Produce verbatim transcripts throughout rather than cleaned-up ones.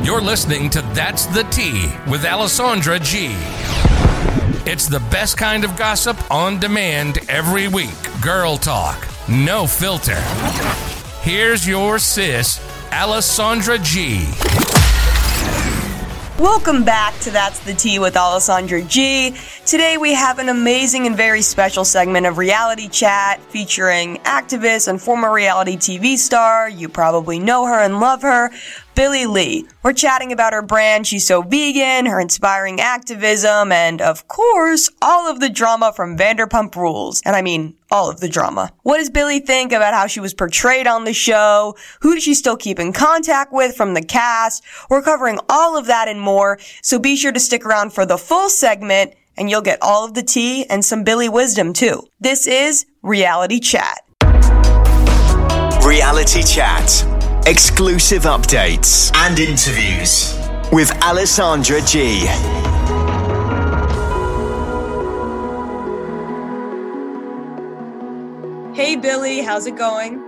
You're listening to That's the Tea with Alessandra G. It's the best kind of gossip on demand every week. Girl talk, no filter. Here's your sis, Alessandra G. Welcome back to That's the Tea with Alessandra G. Today we have an amazing and very special segment of Reality Chat featuring activist and former reality T V star, you probably know her and love her, Billie Lee. We're chatting about her brand, She's So Vegan, her inspiring activism, and of course, all of the drama from Vanderpump Rules. And I mean, all of the drama. What does Billie think about how she was portrayed on the show? Who does she still keep in contact with from the cast? We're covering all of that and more, so be sure to stick around for the full segment, and you'll get all of the tea and some Billie wisdom too. This is Reality Chat. Reality Chat. Exclusive updates and interviews with Alessandra G. Hey Billie, how's it going?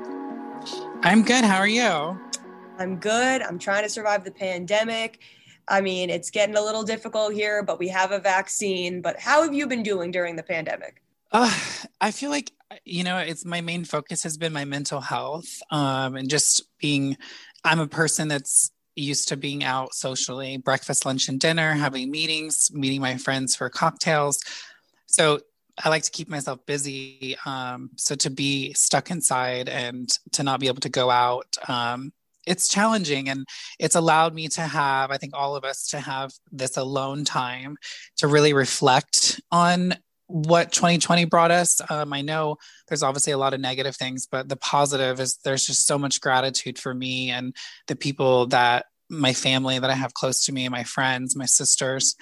I'm good. How are you? I'm good. I'm trying to survive the pandemic. I mean, it's getting a little difficult here, but we have a vaccine. But how have you been doing during the pandemic? Uh, I feel like, you know, it's my main focus has been my mental health um, and just being, I'm a person that's used to being out socially, breakfast, lunch, and dinner, having meetings, meeting my friends for cocktails. So I like to keep myself busy. Um, so to be stuck inside and to not be able to go out, um, it's challenging. And it's allowed me to have, I think all of us to have this alone time to really reflect on what twenty twenty brought us. Um, I know there's obviously a lot of negative things, but the positive is there's just so much gratitude for me and the people that my family that I have close to me, my friends, my sisters.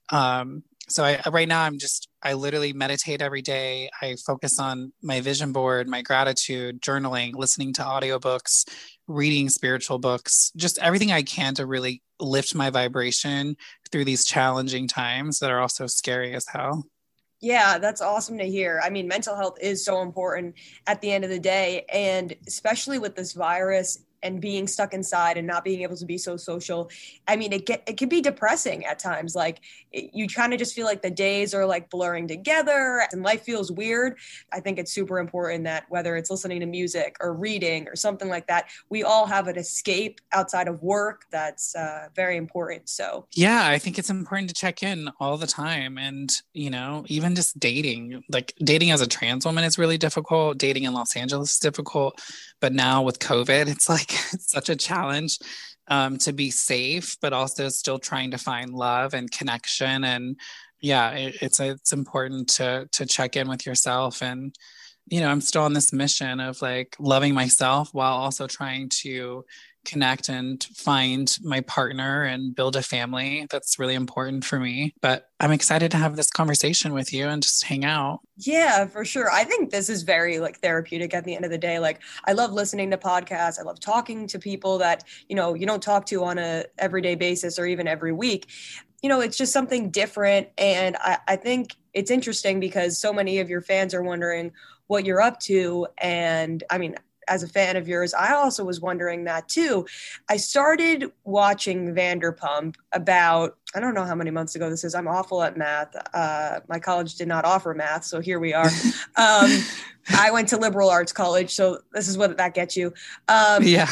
Um, so I, right now I'm just, I literally meditate every day. I focus on my vision board, my gratitude, journaling, listening to audiobooks, reading spiritual books, just everything I can to really lift my vibration through these challenging times that are also scary as hell. Yeah, that's awesome to hear. I mean, mental health is so important at the end of the day, and especially with this virus and being stuck inside and not being able to be so social. I mean, it get, it can be depressing at times. Like it, you kind of just feel like the days are like blurring together and life feels weird. I think it's super important that whether it's listening to music or reading or something like that, we all have an escape outside of work. That's uh, very important. So yeah, I think it's important to check in all the time. And, you know, even just dating, like dating as a trans woman is really difficult. Dating in Los Angeles is difficult. But now with COVID, it's like, it's such a challenge um, to be safe, but also still trying to find love and connection. And yeah, it, it's it's important to to check in with yourself. And, you know, I'm still on this mission of like loving myself while also trying to connect and find my partner and build a family. That's really important for me. But I'm excited to have this conversation with you and just hang out. Yeah, for sure. I think this is very like therapeutic at the end of the day. Like I love listening to podcasts. I love talking to people that, you know, you don't talk to on a everyday basis or even every week. You know, it's just something different. And I, I think it's interesting because so many of your fans are wondering what you're up to. And I mean, as a fan of yours, I also was wondering that too. I started watching Vanderpump about, I don't know how many months ago this is. I'm awful at math. Uh, my college did not offer math, so here we are. Um, I went to liberal arts college, so this is what that gets you. Um, yeah.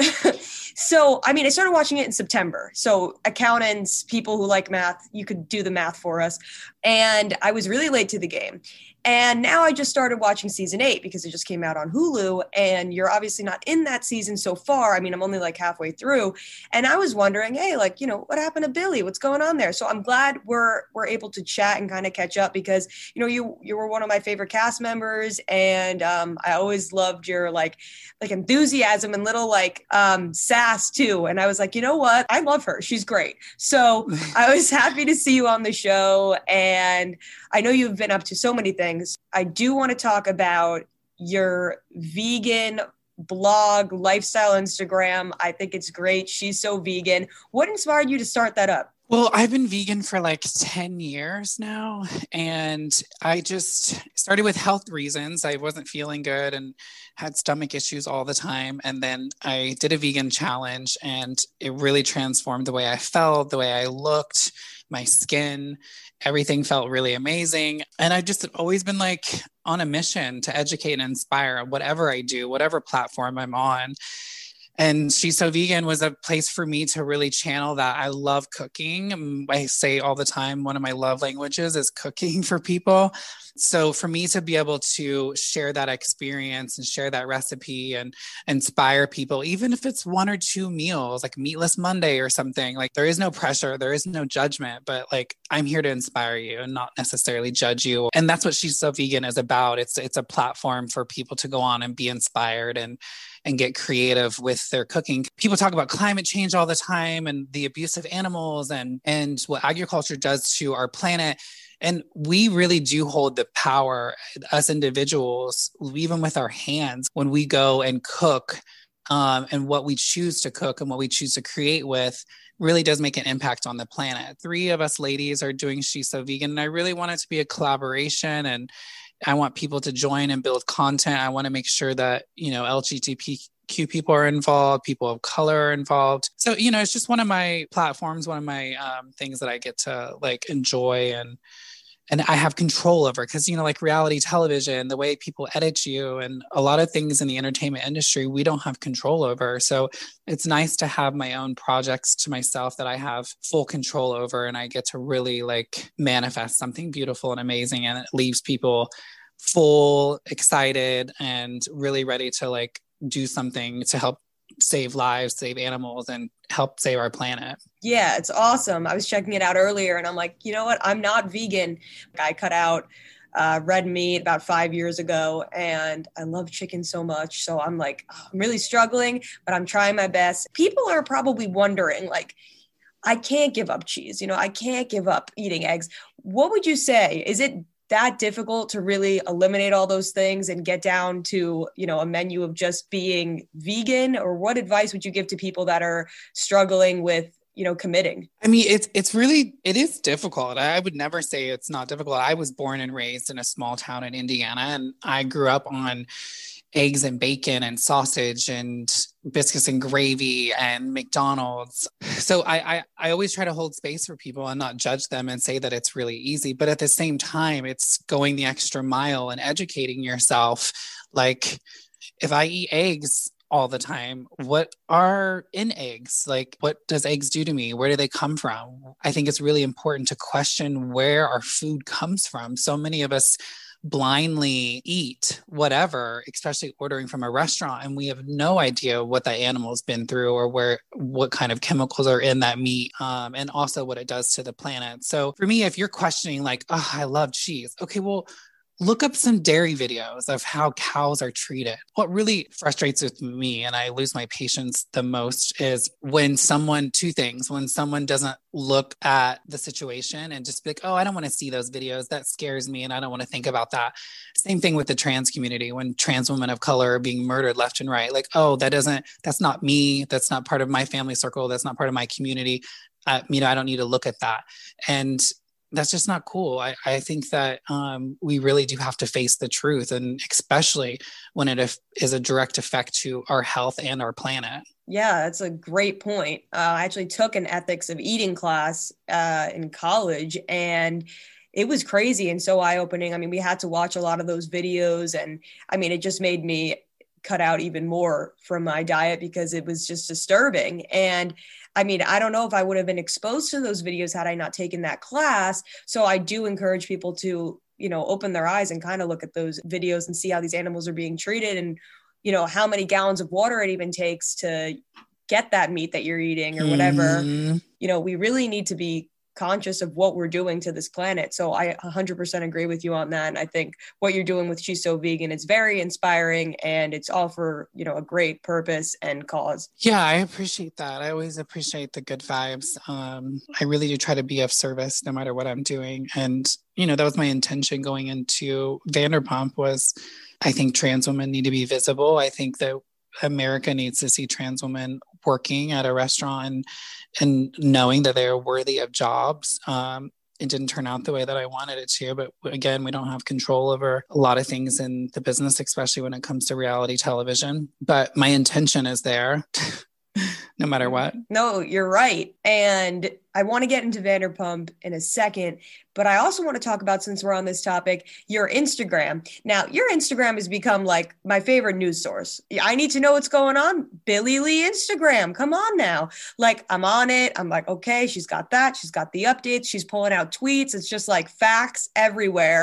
So, I mean, I started watching it in September. So accountants, people who like math, you could do the math for us. And I was really late to the game. And now I just started watching season eight because it just came out on Hulu. And you're obviously not in that season so far. I mean, I'm only like halfway through. And I was wondering, hey, like, you know, what happened to Billie? What's going on there? So I'm glad we're we're able to chat and kind of catch up because, you know, you you were one of my favorite cast members. And um, I always loved your like like enthusiasm and little like um, sass too. And I was like, you know what? I love her. She's great. So I was happy to see you on the show. And I know you've been up to so many things. I do want to talk about your vegan blog, lifestyle Instagram. I think it's great. She's So Vegan. What inspired you to start that up? Well, I've been vegan for like ten years now, and I just started with health reasons. I wasn't feeling good and had stomach issues all the time. And then I did a vegan challenge, and it really transformed the way I felt, the way I looked, my skin, everything felt really amazing. And I've just always been like on a mission to educate and inspire whatever I do, whatever platform I'm on. And She's So Vegan was a place for me to really channel that. I love cooking. I say all the time, one of my love languages is cooking for people. So for me to be able to share that experience and share that recipe and inspire people, even if it's one or two meals, like Meatless Monday or something, like there is no pressure, there is no judgment, but like I'm here to inspire you and not necessarily judge you. And that's what She's So Vegan is about. It's it's a platform for people to go on and be inspired and and get creative with their cooking. People talk about climate change all the time and the abuse of animals and, and what agriculture does to our planet. And we really do hold the power, us individuals, even with our hands, when we go and cook um, and what we choose to cook and what we choose to create with really does make an impact on the planet. Three of us ladies are doing She's So Vegan, and I really want it to be a collaboration, and I want people to join and build content. I want to make sure that, you know, L G B T Q people are involved, people of color are involved. So, you know, it's just one of my platforms, one of my um, things that I get to like enjoy and and I have control over, because, you know, like reality television, the way people edit you and a lot of things in the entertainment industry, we don't have control over. So it's nice to have my own projects to myself that I have full control over, and I get to really like manifest something beautiful and amazing. And it leaves people full, excited, and really ready to like do something to help save lives, save animals, and help save our planet. Yeah, it's awesome. I was checking it out earlier and I'm like, you know what? I'm not vegan. I cut out uh, red meat about five years ago, and I love chicken so much. So I'm like, oh, I'm really struggling, but I'm trying my best. People are probably wondering, like, I can't give up cheese. You know, I can't give up eating eggs. What would you say? Is it that difficult to really eliminate all those things and get down to, you know, a menu of just being vegan? Or what advice would you give to people that are struggling with, you know, committing? I mean, it's it's really, it is difficult. I would never say it's not difficult. I was born and raised in a small town in Indiana, and I grew up on eggs and bacon and sausage and biscuits and gravy and McDonald's. So I, I, I always try to hold space for people and not judge them and say that it's really easy. But at the same time, it's going the extra mile and educating yourself. Like, if I eat eggs all the time, what are in eggs? Like, what does eggs do to me? Where do they come from? I think it's really important to question where our food comes from. So many of us blindly eat whatever, especially ordering from a restaurant, and we have no idea what that animal's been through or where, what kind of chemicals are in that meat, um, and also what it does to the planet. So for me, if you're questioning like, oh, I love cheese, okay, well, look up some dairy videos of how cows are treated. What really frustrates with me, and I lose my patience the most, is when someone, two things, when someone doesn't look at the situation and just be like, oh, I don't want to see those videos. That scares me and I don't want to think about that. Same thing with the trans community, when trans women of color are being murdered left and right. Like, oh, that doesn't, that's not me. That's not part of my family circle. That's not part of my community. Uh, you know, I don't need to look at that. And that's just not cool. I, I think that um, we really do have to face the truth, and especially when it af- is a direct effect to our health and our planet. Yeah, that's a great point. Uh, I actually took an ethics of eating class uh, in college, and it was crazy and so eye-opening. I mean, we had to watch a lot of those videos, and I mean, it just made me cut out even more from my diet because it was just disturbing. And I mean, I don't know if I would have been exposed to those videos had I not taken that class. So I do encourage people to, you know, open their eyes and kind of look at those videos and see how these animals are being treated, and, you know, how many gallons of water it even takes to get that meat that you're eating or whatever. Mm. You know, we really need to be conscious of what we're doing to this planet. So I one hundred percent agree with you on that. And I think what you're doing with She's So Vegan is very inspiring, and it's all for, you know, a great purpose and cause. Yeah, I appreciate that. I always appreciate the good vibes. Um, I really do try to be of service no matter what I'm doing. And, you know, that was my intention going into Vanderpump, was I think trans women need to be visible. I think that America needs to see trans women working at a restaurant and, and knowing that they're worthy of jobs. Um, it didn't turn out the way that I wanted it to, but again, we don't have control over a lot of things in the business, especially when it comes to reality television. But my intention is there. No matter what. No, you're right. And I want to get into Vanderpump in a second, but I also want to talk about, since we're on this topic, your Instagram. Now, your Instagram has become like my favorite news source. I need to know what's going on. Billie Lee Instagram. Come on now. Like, I'm on it. I'm like, okay, she's got that. She's got the updates. She's pulling out tweets. It's just like facts everywhere.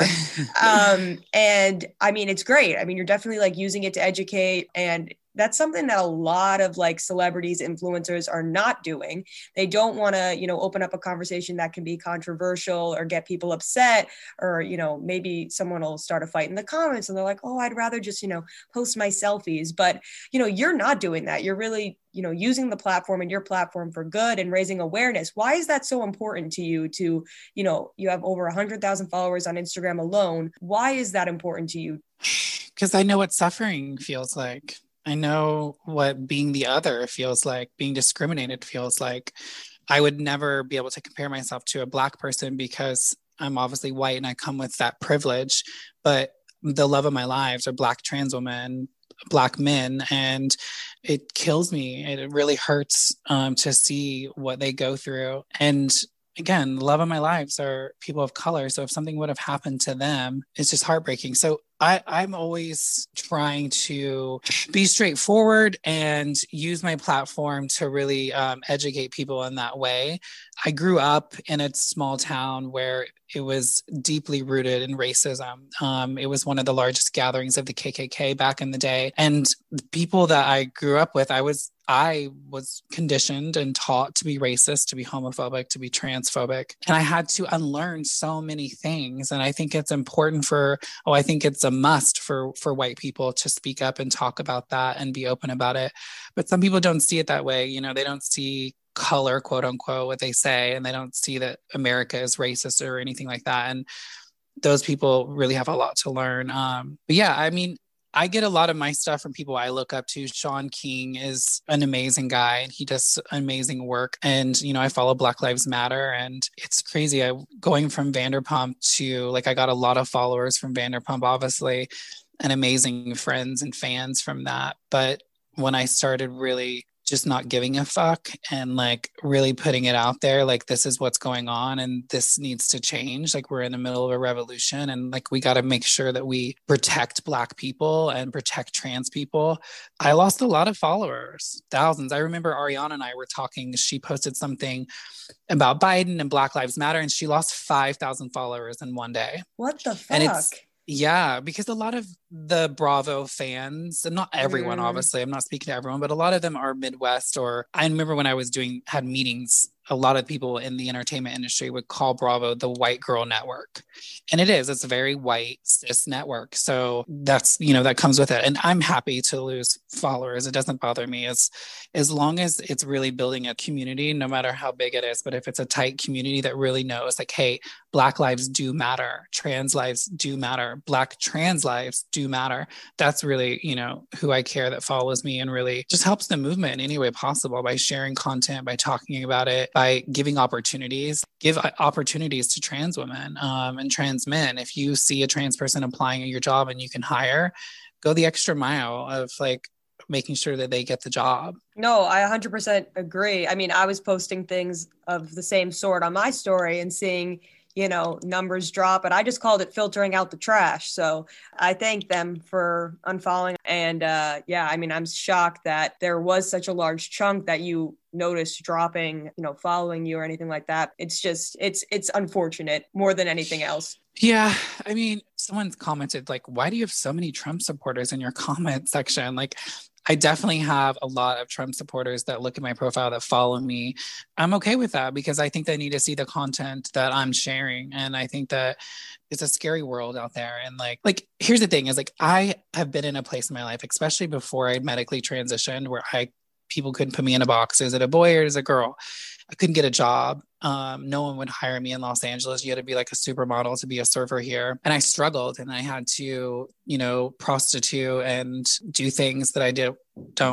um, and I mean, it's great. I mean, you're definitely like using it to educate, and that's something that a lot of like celebrities, influencers are not doing. They don't want to, you know, open up a conversation that can be controversial or get people upset, or, you know, maybe someone will start a fight in the comments and they're like, oh, I'd rather just, you know, post my selfies. But, you know, you're not doing that. You're really, you know, using the platform and your platform for good and raising awareness. Why is that so important to you to, you know, you have over a hundred thousand followers on Instagram alone. Why is that important to you? Because I know what suffering feels like. I know what being the other feels like, being discriminated feels like. I would never be able to compare myself to a Black person because I'm obviously white and I come with that privilege, but the love of my lives are Black trans women, Black men, and it kills me. It really hurts um, to see what they go through. And again, the love of my lives are people of color. So if something would have happened to them, it's just heartbreaking. So I, I'm always trying to be straightforward and use my platform to really um, educate people in that way. I grew up in a small town where it was deeply rooted in racism. Um, it was one of the largest gatherings of the K K K back in the day. And the people that I grew up with, I was I was conditioned and taught to be racist, to be homophobic, to be transphobic. And I had to unlearn so many things. And I think it's important for, oh, I think it's a must for, for white people to speak up and talk about that and be open about it. But some people don't see it that way. You know, they don't see color, quote unquote, what they say, and they don't see that America is racist or anything like that. And those people really have a lot to learn. Um, but yeah, I mean, I get a lot of my stuff from people I look up to. Shaun King is an amazing guy and he does amazing work. And, you know, I follow Black Lives Matter and it's crazy. I going from Vanderpump to like, I got a lot of followers from Vanderpump, obviously, and amazing friends and fans from that. But when I started really just not giving a fuck and like really putting it out there, like this is what's going on and this needs to change. Like we're in the middle of a revolution and like we got to make sure that we protect Black people and protect trans people. I lost a lot of followers, thousands. I remember Ariana and I were talking, she posted something about Biden and Black Lives Matter and she lost five thousand followers in one day. What the fuck? And it's, yeah, because a lot of the Bravo fans, and not everyone, mm. obviously, I'm not speaking to everyone, but a lot of them are Midwest. Or I remember when I was doing, had meetings, a lot of people in the entertainment industry would call Bravo the white girl network. And it is, it's a very white cis network. So that's, you know, that comes with it. And I'm happy to lose followers. It doesn't bother me as, as long as it's really building a community, no matter how big it is. But if it's a tight community that really knows like, hey, Black lives do matter, trans lives do matter, Black trans lives do matter. That's really, you know, who I care that follows me and really just helps the movement in any way possible by sharing content, by talking about it, by giving opportunities, give opportunities to trans women um, and trans men. If you see a trans person applying at your job and you can hire, go the extra mile of like making sure that they get the job. No, I one hundred percent agree. I mean, I was posting things of the same sort on my story and seeing, you know, numbers drop, and I just called it filtering out the trash. So I thank them for unfollowing. And uh, yeah, I mean, I'm shocked that there was such a large chunk that you noticed dropping, you know, following you or anything like that. It's just, it's, it's unfortunate more than anything else. Yeah. I mean, someone commented like, why do you have so many Trump supporters in your comment section? Like, I definitely have a lot of Trump supporters that look at my profile, that follow me. I'm okay with that because I think they need to see the content that I'm sharing. And I think that it's a scary world out there. And like, like, here's the thing is like, I have been in a place in my life, especially before I medically transitioned, where I, people couldn't put me in a box. Is it a boy or is it a girl? I couldn't get a job. Um, no one would hire me in Los Angeles. You had to be like a supermodel to be a server here. And I struggled and I had to, you know, prostitute and do things that I did, don't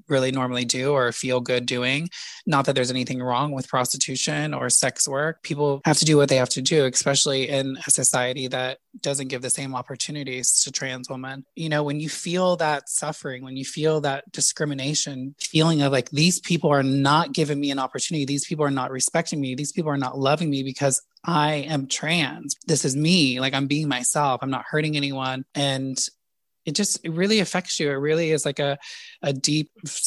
really normally do or feel good doing. Not that there's anything wrong with prostitution or sex work. People have to do what they have to do, especially in a society that doesn't give the same opportunities to trans women. You know, when you feel that suffering, when you feel that discrimination, feeling of like, these people are not giving me an opportunity, these people are not respecting me, these people are not loving me because I am trans. This is me. Like, I'm being myself. I'm not hurting anyone. And it just, it really affects you. It really is like a, a deep,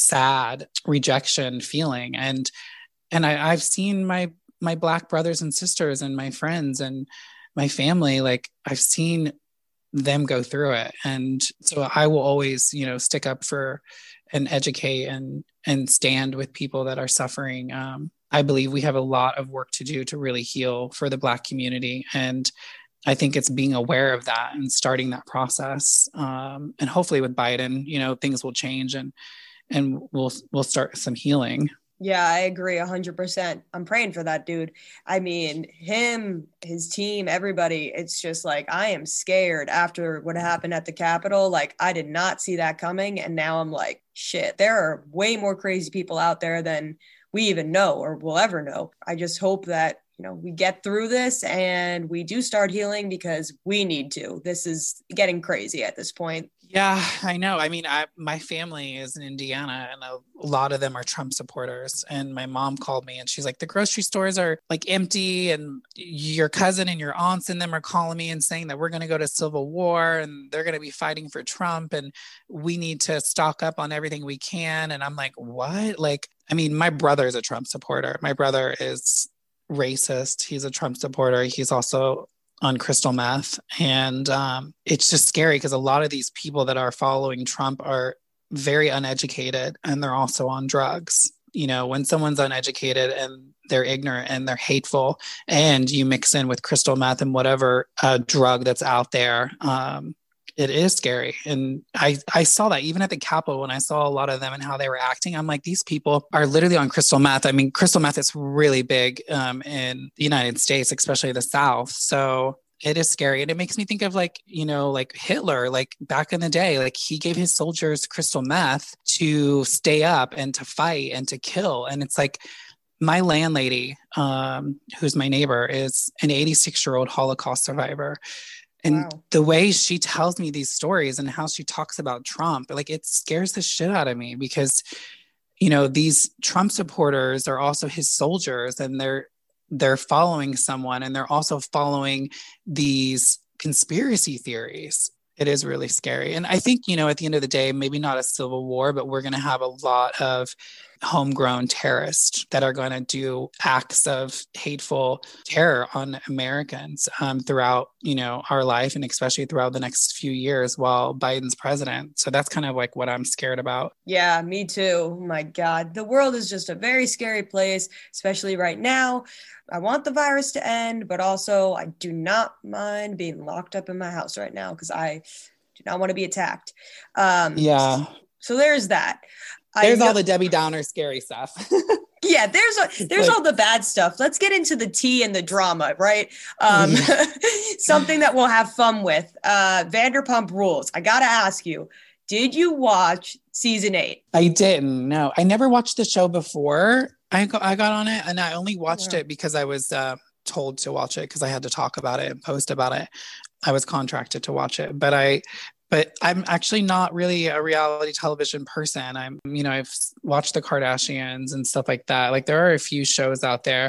sad rejection feeling. And, and I, I've seen my, my Black brothers and sisters and my friends and my family, like I've seen them go through it. And so I will always, you know, stick up for and educate and, and stand with people that are suffering. Um, I believe we have a lot of work to do to really heal for the Black community. And I think it's being aware of that and starting that process. Um, and hopefully with Biden, you know, things will change and, and we'll, we'll start some healing. Yeah, I agree a hundred percent. I'm praying for that dude. I mean, him, his team, everybody, it's just like, I am scared after what happened at the Capitol. Like, I did not see that coming. And now I'm like, shit, there are way more crazy people out there than we even know or will ever know. I just hope that, you know, we get through this and we do start healing because we need to. This is getting crazy at this point. Yeah, I know. I mean, I, my family is in Indiana and a lot of them are Trump supporters. And my mom called me and she's like, the grocery stores are like empty and your cousin and your aunts and them are calling me and saying that we're going to go to civil war and they're going to be fighting for Trump and we need to stock up on everything we can. And I'm like, what? Like, I mean, my brother is a Trump supporter. My brother is racist. He's a Trump supporter. He's also on crystal meth. And um, it's just scary because a lot of these people that are following Trump are very uneducated and they're also on drugs. You know, when someone's uneducated and they're ignorant and they're hateful and you mix in with crystal meth and whatever uh, drug that's out there, um, it is scary. And I, I saw that even at the Capitol when I saw a lot of them and how they were acting. I'm like, these people are literally on crystal meth. I mean, crystal meth is really big um, in the United States, especially the South. So it is scary. And it makes me think of like, you know, like Hitler, like back in the day, like he gave his soldiers crystal meth to stay up and to fight and to kill. And it's like, my landlady, um, who's my neighbor, is an eighty-six year old Holocaust survivor. And wow. The way she tells me these stories and how she talks about Trump, like it scares the shit out of me because, you know, these Trump supporters are also his soldiers and they're, they're following someone and they're also following these conspiracy theories. It is really scary. And I think, you know, at the end of the day, maybe not a civil war, but we're going to have a lot of homegrown terrorists that are going to do acts of hateful terror on Americans um, throughout, you know, our life and especially throughout the next few years while Biden's president. So that's kind of like what I'm scared about. Yeah, me too. Oh my God. The world is just a very scary place, especially right now. I want the virus to end, but also I do not mind being locked up in my house right now because I do not want to be attacked. Um, yeah. So there's that. There's all the Debbie Downer scary stuff. Yeah, there's a, there's like, all the bad stuff. Let's get into the tea and the drama, right? Um, something that we'll have fun with. Uh, Vanderpump Rules. I got to ask you, did you watch season eight? I didn't. No, I never watched the show before I got, I got on it. And I only watched oh, wow. it because I was uh, told to watch it because I had to talk about it and post about it. I was contracted to watch it, but I But I'm actually not really a reality television person. I'm, you know, I've watched the Kardashians and stuff like that. Like there are a few shows out there.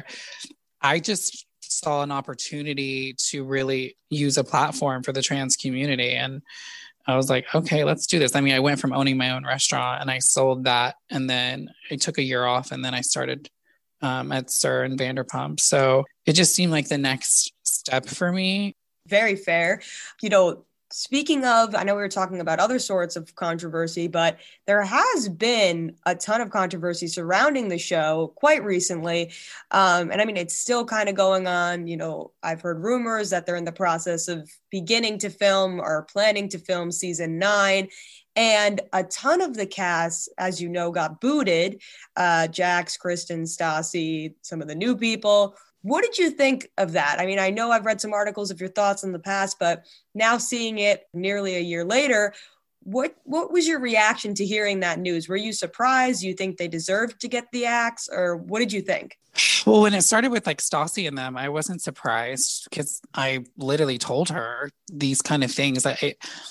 I just saw an opportunity to really use a platform for the trans community. And I was like, okay, let's do this. I mean, I went from owning my own restaurant and I sold that. And then I took a year off and then I started um, at SUR and Vanderpump. So it just seemed like the next step for me. Very fair. You know, speaking of, I know we were talking about other sorts of controversy, but there has been a ton of controversy surrounding the show quite recently. Um, and I mean, it's still kind of going on. You know, I've heard rumors that they're in the process of beginning to film or planning to film season nine. And a ton of the cast, as you know, got booted. Uh, Jax, Kristen, Stassi, some of the new people. What did you think of that? I mean, I know I've read some articles of your thoughts in the past, but now seeing it nearly a year later, What what was your reaction to hearing that news? Were you surprised? Do you think they deserved to get the axe, or what did you think? Well, when it started with like Stassi and them, I wasn't surprised because I literally told her these kind of things. I,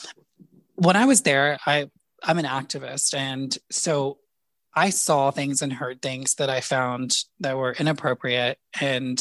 when I was there, I I'm an activist, and so I saw things and heard things that I found that were inappropriate, and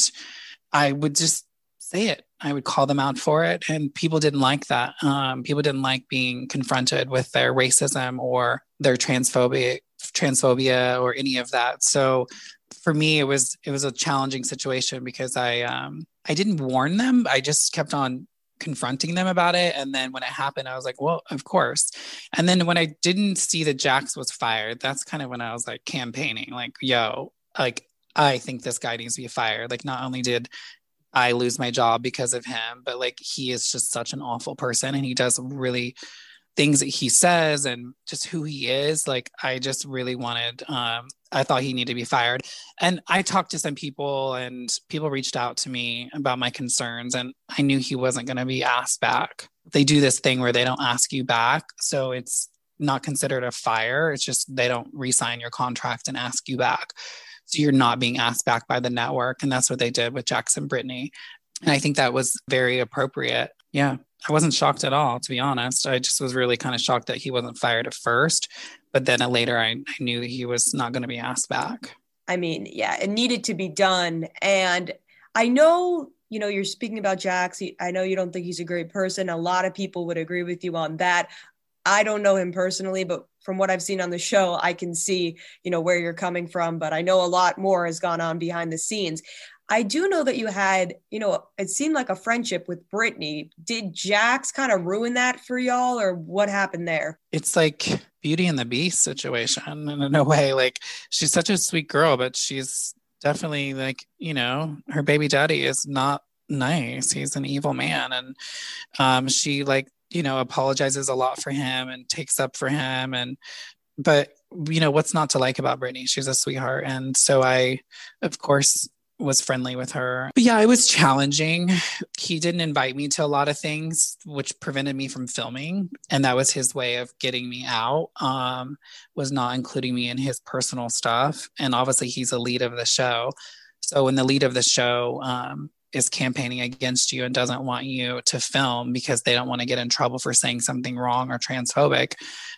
I would just say it. I would call them out for it, and people didn't like that. Um, people didn't like being confronted with their racism or their transphobia, transphobia, or any of that. So, for me, it was it was a challenging situation because I um, I didn't warn them. I just kept on confronting them about it, and then when it happened, I was like, "Well, of course." And then when I didn't see that Jax was fired, that's kind of when I was like campaigning, like, "Yo, like I think this guy needs to be fired." Like, not only did I lose my job because of him, but like he is just such an awful person, and he does really things that he says and just who he is. Like, I just really wanted, um, I thought he needed to be fired. And I talked to some people, and people reached out to me about my concerns, and I knew he wasn't going to be asked back. They do this thing where they don't ask you back. So it's not considered a fire. It's just, they don't re-sign your contract and ask you back. So you're not being asked back by the network. And that's what they did with Jax and Brittany. And I think that was very appropriate. Yeah. I wasn't shocked at all, to be honest. I just was really kind of shocked that he wasn't fired at first. But then later I, I knew that he was not going to be asked back. I mean, yeah, it needed to be done. And I know, you know, you're speaking about Jax. I know you don't think he's a great person. A lot of people would agree with you on that. I don't know him personally, but from what I've seen on the show, I can see, you know, where you're coming from, but I know a lot more has gone on behind the scenes. I do know that you had, you know, it seemed like a friendship with Brittany. Did Jax kind of ruin that for y'all, or what happened there? It's like Beauty and the Beast situation in a way. Like, she's such a sweet girl, but she's definitely like, you know, her baby daddy is not nice. He's an evil man. And um, she like, you know, apologizes a lot for him and takes up for him. And, but, you know, what's not to like about Brittany? She's a sweetheart. And so I, of course, was friendly with her. But yeah, it was challenging. He didn't invite me to a lot of things, which prevented me from filming. And that was his way of getting me out, um, was not including me in his personal stuff. And obviously he's a lead of the show. So when the lead of the show, um, is campaigning against you and doesn't want you to film because they don't want to get in trouble for saying something wrong or transphobic,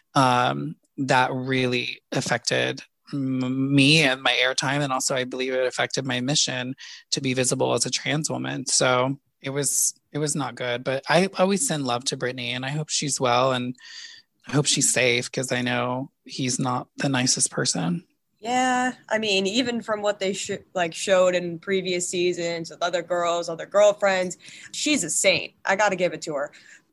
um, that really affected m- me and my airtime. And also I believe it affected my mission to be visible as a trans woman. So it was, it was not good, but I always send love to Brittany, and I hope she's well, and I hope she's safe, because I know he's not the nicest person. Yeah, I mean, even from what they sh- like showed in previous seasons with other girls, other girlfriends, she's a saint. I got to give it to her.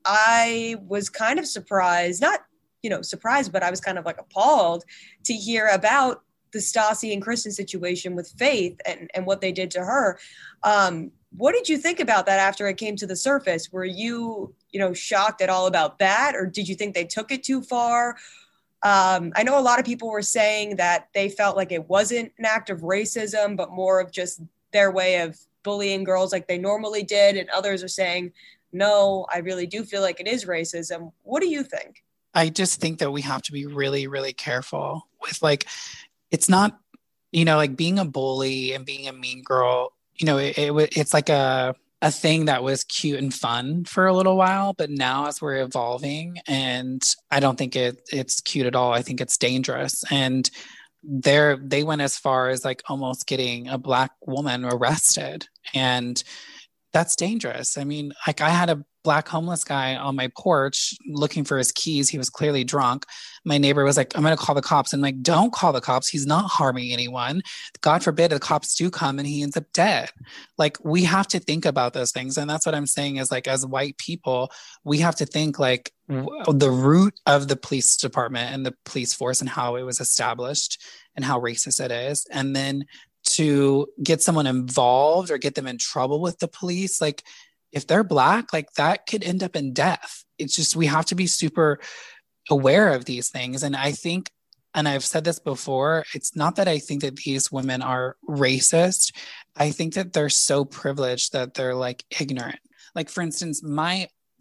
I was kind of surprised, not, you know, surprised, but I was kind of like appalled to hear about the Stassi and Kristen situation with Faith and, and what they did to her. Um, what did you think about that after it came to the surface? Were you, you know, shocked at all about that? Or did you think they took it too far? Um, I know a lot of people were saying that they felt like it wasn't an act of racism, but more of just their way of bullying girls like they normally did. And others are saying, no, I really do feel like it is racism. What do you think? I just think that we have to be really, really careful with, like, it's not, you know, like being a bully and being a mean girl, you know, it, it it's like a, a thing that was cute and fun for a little while, but now as we're evolving, and I don't think it it's cute at all. I think it's dangerous. And they're, they went as far as like almost getting a Black woman arrested. And that's dangerous. I mean, like, I had a Black homeless guy on my porch looking for his keys. He was clearly drunk. My neighbor was like, I'm going to call the cops. And like, don't call the cops. He's not harming anyone. God forbid the cops do come and he ends up dead. Like, we have to think about those things. And that's what I'm saying is, like, as white people, we have to think like w- the root of the police department and the police force and how it was established and how racist it is. And then to get someone involved or get them in trouble with the police, like, if they're Black, like, that could end up in death. It's just, we have to be super aware of these things. And I think, and I've said this before, it's not that I think that these women are racist. I think that they're so privileged that they're like ignorant. Like, for instance, my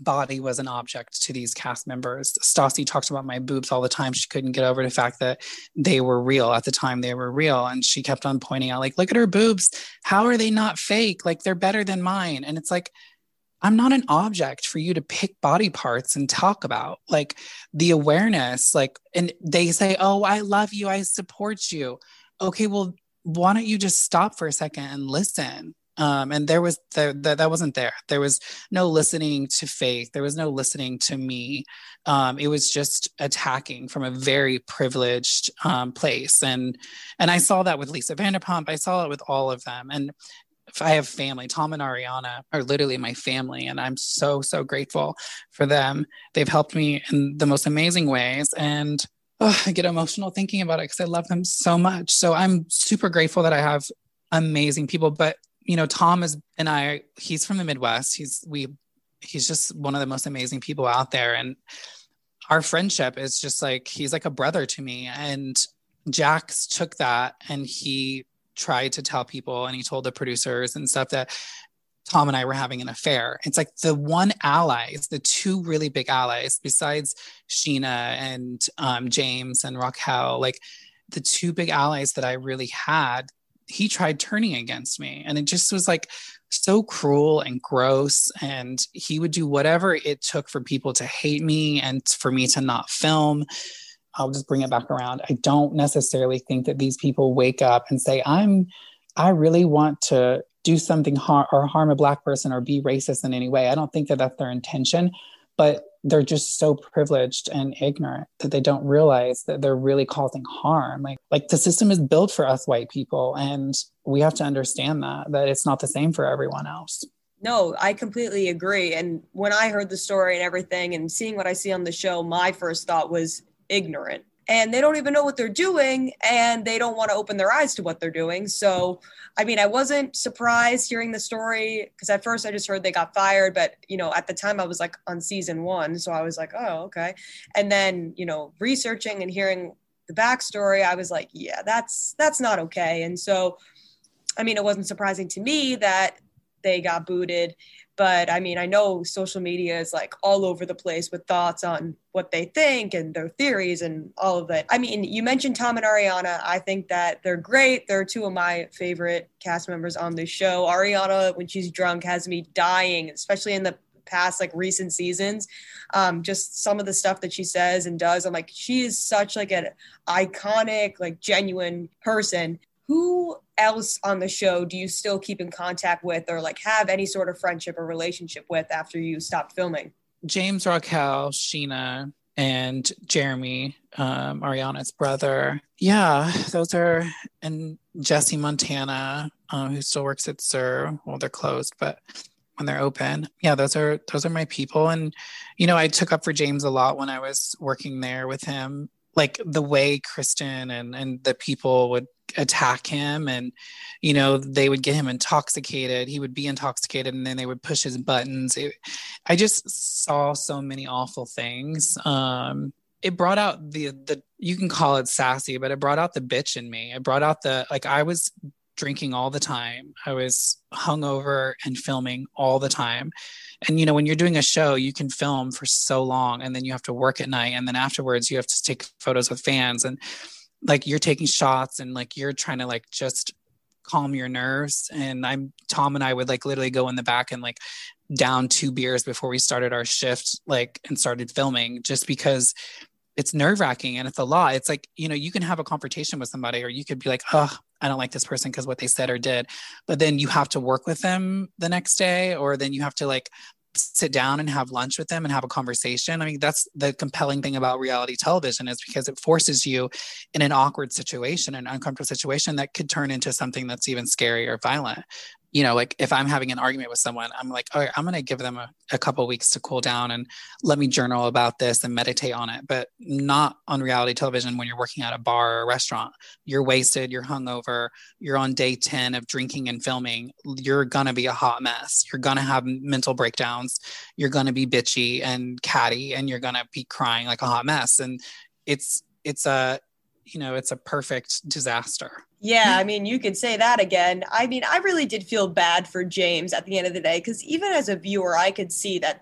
body was an object to these cast members. Stassi talked about my boobs all the time. She couldn't get over the fact that they were real. At the time, they were real. And she kept on pointing out, like, look at her boobs. How are they not fake? Like, they're better than mine. And it's like, I'm not an object for you to pick body parts and talk about. Like, the awareness, like, and they say, oh, I love you, I support you. Okay, well, why don't you just stop for a second and listen? Um, and there was the, the, that wasn't there. There was no listening to Faith. There was no listening to me. Um, it was just attacking from a very privileged um, place. And and I saw that with Lisa Vanderpump. I saw it with all of them. And I have family. Tom and Ariana are literally my family, and I'm so, so grateful for them. They've helped me in the most amazing ways. And oh, I get emotional thinking about it because I love them so much. So I'm super grateful that I have amazing people. But you know, Tom is, and I, he's from the Midwest. He's, we, he's just one of the most amazing people out there. And our friendship is just like, he's like a brother to me. And Jax took that and he tried to tell people, and he told the producers and stuff that Tom and I were having an affair. It's like the one allies, the two really big allies, besides Sheena and um, James and Raquel, like the two big allies that I really had, he tried turning against me. And it just was like so cruel and gross. And he would do whatever it took for people to hate me and for me to not film. I'll just bring it back around. I don't necessarily think that these people wake up and say, I'm, I really want to do something har- or harm a Black person or be racist in any way. I don't think that that's their intention, but they're just so privileged and ignorant that they don't realize that they're really causing harm. Like, like the system is built for us white people, and we have to understand that, that it's not the same for everyone else. No, I completely agree. And when I heard the story and everything and seeing what I see on the show, my first thought was ignorant. And they don't even know what they're doing, and they don't want to open their eyes to what they're doing. So, I mean, I wasn't surprised hearing the story, because at first I just heard they got fired. But, you know, at the time I was like on season one. So I was like, oh, okay. And then, you know, researching and hearing the backstory, I was like, yeah, that's that's not okay. And so, I mean, it wasn't surprising to me that they got booted. But I mean, I know social media is like all over the place with thoughts on what they think and their theories and all of that. I mean, you mentioned Tom and Ariana. I think that they're great. They're two of my favorite cast members on this show. Ariana, when she's drunk, has me dying, especially in the past, like recent seasons. Um, just some of the stuff that she says and does. I'm like, she is such like an iconic, like genuine person. Who else on the show do you still keep in contact with, or like have any sort of friendship or relationship with after you stopped filming? James, Raquel, Sheena, and Jeremy, um, Ariana's brother. Yeah, those are, and Jesse Montana, um, who still works at S U R. Well, they're closed, but when they're open, yeah, those are those are my people. And you know, I took up for James a lot when I was working there with him. Like the way Kristen and, and the people would attack him, and, you know, they would get him intoxicated. He would be intoxicated, and then they would push his buttons. It, I just saw so many awful things. Um, it brought out the, the, you can call it sassy, but it brought out the bitch in me. It brought out the, like, I was drinking all the time. I was hungover and filming all the time. And, you know, when you're doing a show, you can film for so long, and then you have to work at night. And then afterwards you have to take photos with fans, and like, you're taking shots, and like, you're trying to like, just calm your nerves. And I'm Tom and I would like literally go in the back and like down two beers before we started our shift, like, and started filming, just because it's nerve wracking and it's a lot. It's like, you know, you can have a confrontation with somebody, or you could be like, oh, I don't like this person because what they said or did, but then you have to work with them the next day, or then you have to like sit down and have lunch with them and have a conversation. I mean, that's the compelling thing about reality television, is because it forces you in an awkward situation, an uncomfortable situation that could turn into something that's even scary or violent. You know, like if I'm having an argument with someone, I'm like, all right, I'm going to give them a, a couple of weeks to cool down and let me journal about this and meditate on it, but not on reality television when you're working at a bar or a restaurant. You're wasted, you're hungover, you're on day ten of drinking and filming. You're going to be a hot mess. You're going to have mental breakdowns. You're going to be bitchy and catty, and you're going to be crying like a hot mess. And it's, it's a, you know, it's a perfect disaster. Yeah, I mean, you could say that again. I mean, I really did feel bad for James at the end of the day, because even as a viewer, I could see that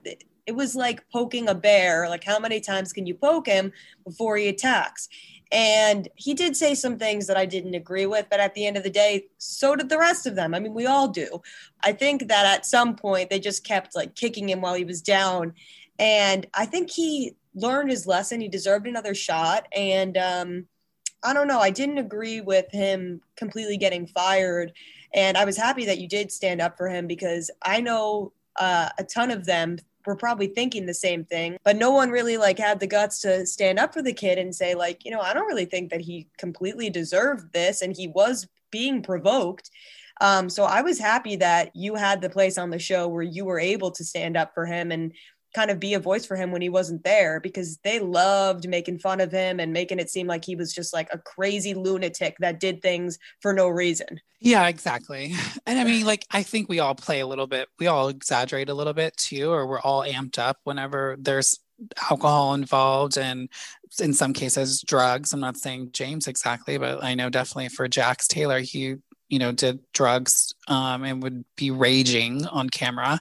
it was like poking a bear. Like, how many times can you poke him before he attacks? And he did say some things that I didn't agree with, but at the end of the day, so did the rest of them. I mean, we all do. I think that at some point they just kept like kicking him while he was down. And I think he learned his lesson. He deserved another shot. And um, I don't know. I didn't agree with him completely getting fired. And I was happy that you did stand up for him, because I know uh, a ton of them were probably thinking the same thing, but no one really like had the guts to stand up for the kid and say like, you know, I don't really think that he completely deserved this, and he was being provoked. Um, so I was happy that you had the place on the show where you were able to stand up for him and kind of be a voice for him when he wasn't there, because they loved making fun of him and making it seem like he was just like a crazy lunatic that did things for no reason. Yeah, exactly. And I mean, like, I think we all play a little bit, we all exaggerate a little bit too, or we're all amped up whenever there's alcohol involved, and in some cases drugs. I'm not saying James exactly, but I know definitely for Jax Taylor, he, you know, did drugs um, and would be raging on camera.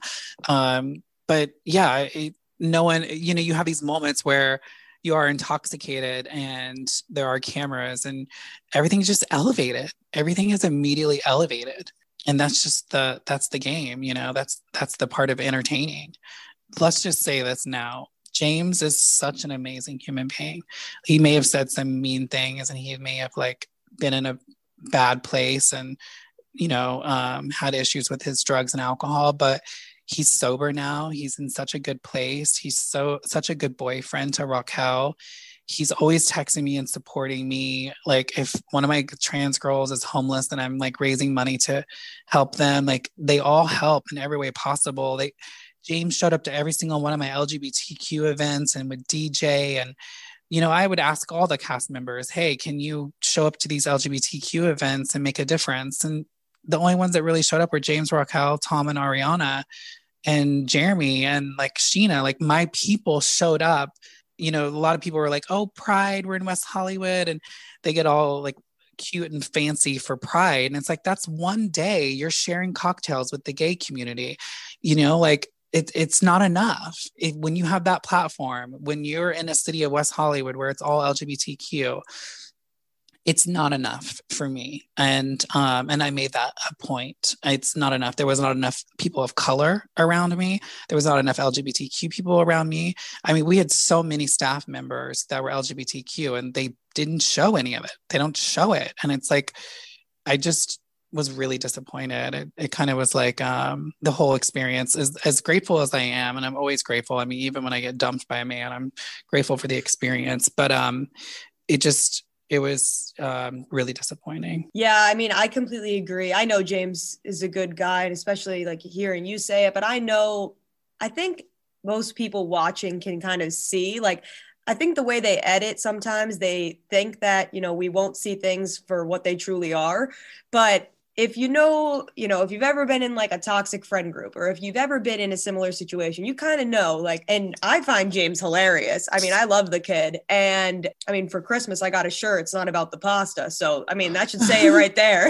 Um, But yeah, it, no one, you know, you have these moments where you are intoxicated and there are cameras and everything's just elevated. Everything is immediately elevated. And that's just the, that's the game, you know, that's, that's the part of entertaining. Let's just say this now. James is such an amazing human being. He may have said some mean things and he may have like been in a bad place and, you know, um, had issues with his drugs and alcohol, but he's sober now. He's in such a good place. He's so such a good boyfriend to Raquel. He's always texting me and supporting me. Like if one of my trans girls is homeless and I'm like raising money to help them, like they all help in every way possible. They James showed up to every single one of my L G B T Q events and would D J. And, you know, I would ask all the cast members, hey, can you show up to these L G B T Q events and make a difference? And the only ones that really showed up were James, Raquel, Tom, and Ariana, and Jeremy, and like Sheena. Like my people showed up. You know, a lot of people were like, oh, Pride, we're in West Hollywood. And they get all like cute and fancy for Pride. And it's like, that's one day you're sharing cocktails with the gay community. You know, like it, it's not enough. It, when you have that platform, when you're in a city of West Hollywood where it's all L G B T Q, it's not enough for me. And, um, and I made that a point. It's not enough. There was not enough people of color around me. There was not enough L G B T Q people around me. I mean, we had so many staff members that were L G B T Q and they didn't show any of it. They don't show it. And it's like, I just was really disappointed. It, it kind of was like, um, the whole experience is as grateful as I am. And I'm always grateful. I mean, even when I get dumped by a man, I'm grateful for the experience, but, um, it just, it was um, really disappointing. Yeah, I mean, I completely agree. I know James is a good guy, and especially like hearing you say it, but I know, I think most people watching can kind of see, like, I think the way they edit, sometimes they think that, you know, we won't see things for what they truly are. But if you know, you know, if you've ever been in like a toxic friend group, or if you've ever been in a similar situation, you kind of know, like, and I find James hilarious. I mean, I love the kid. And I mean, for Christmas, I got a shirt. It's not about the pasta. So, I mean, that should say it right there.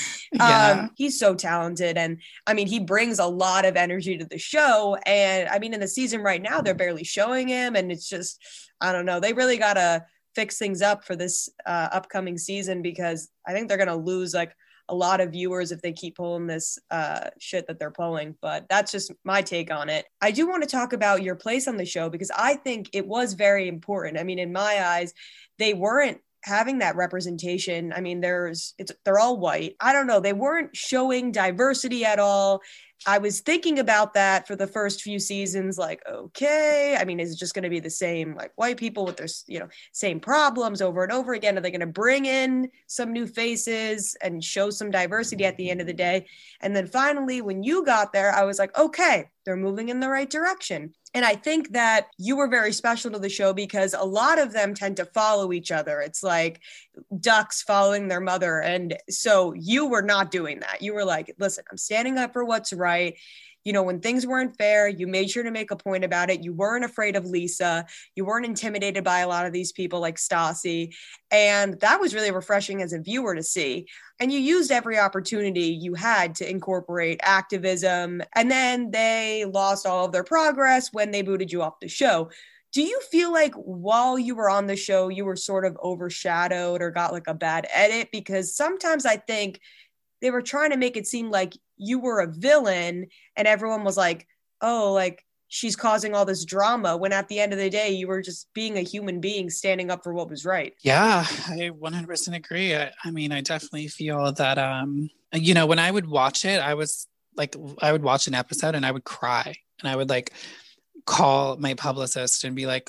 Yeah. Um, he's so talented. And I mean, he brings a lot of energy to the show. And I mean, in the season right now, they're barely showing him. And it's just, I don't know, they really got to fix things up for this uh, upcoming season, because I think they're going to lose like a lot of viewers if they keep pulling this uh, shit that they're pulling. But that's just my take on it. I do want to talk about your place on the show, because I think it was very important. I mean, in my eyes, they weren't having that representation. I mean, there's, it's, they're all white. I don't know. They weren't showing diversity at all. I was thinking about that for the first few seasons, like, okay, I mean, is it just going to be the same, like white people with their, you know, same problems over and over again? Are they going to bring in some new faces and show some diversity at the end of the day? And then finally, when you got there, I was like, okay, they're moving in the right direction. And I think that you were very special to the show, because a lot of them tend to follow each other. It's like ducks following their mother. And so you were not doing that. You were like, listen, I'm standing up for what's right. you know, when things weren't fair, you made sure to make a point about it. You weren't afraid of Lisa. You weren't intimidated by a lot of these people like Stassi. And that was really refreshing as a viewer to see. And you used every opportunity you had to incorporate activism. And then they lost all of their progress when they booted you off the show. Do you feel like while you were on the show, you were sort of overshadowed or got like a bad edit? Because sometimes I think they were trying to make it seem like you were a villain and everyone was like, oh, like she's causing all this drama, when at the end of the day, you were just being a human being standing up for what was right. Yeah, I one hundred percent agree. I, I mean, I definitely feel that, um, you know, when I would watch it, I was like, I would watch an episode and I would cry and I would like call my publicist and be like,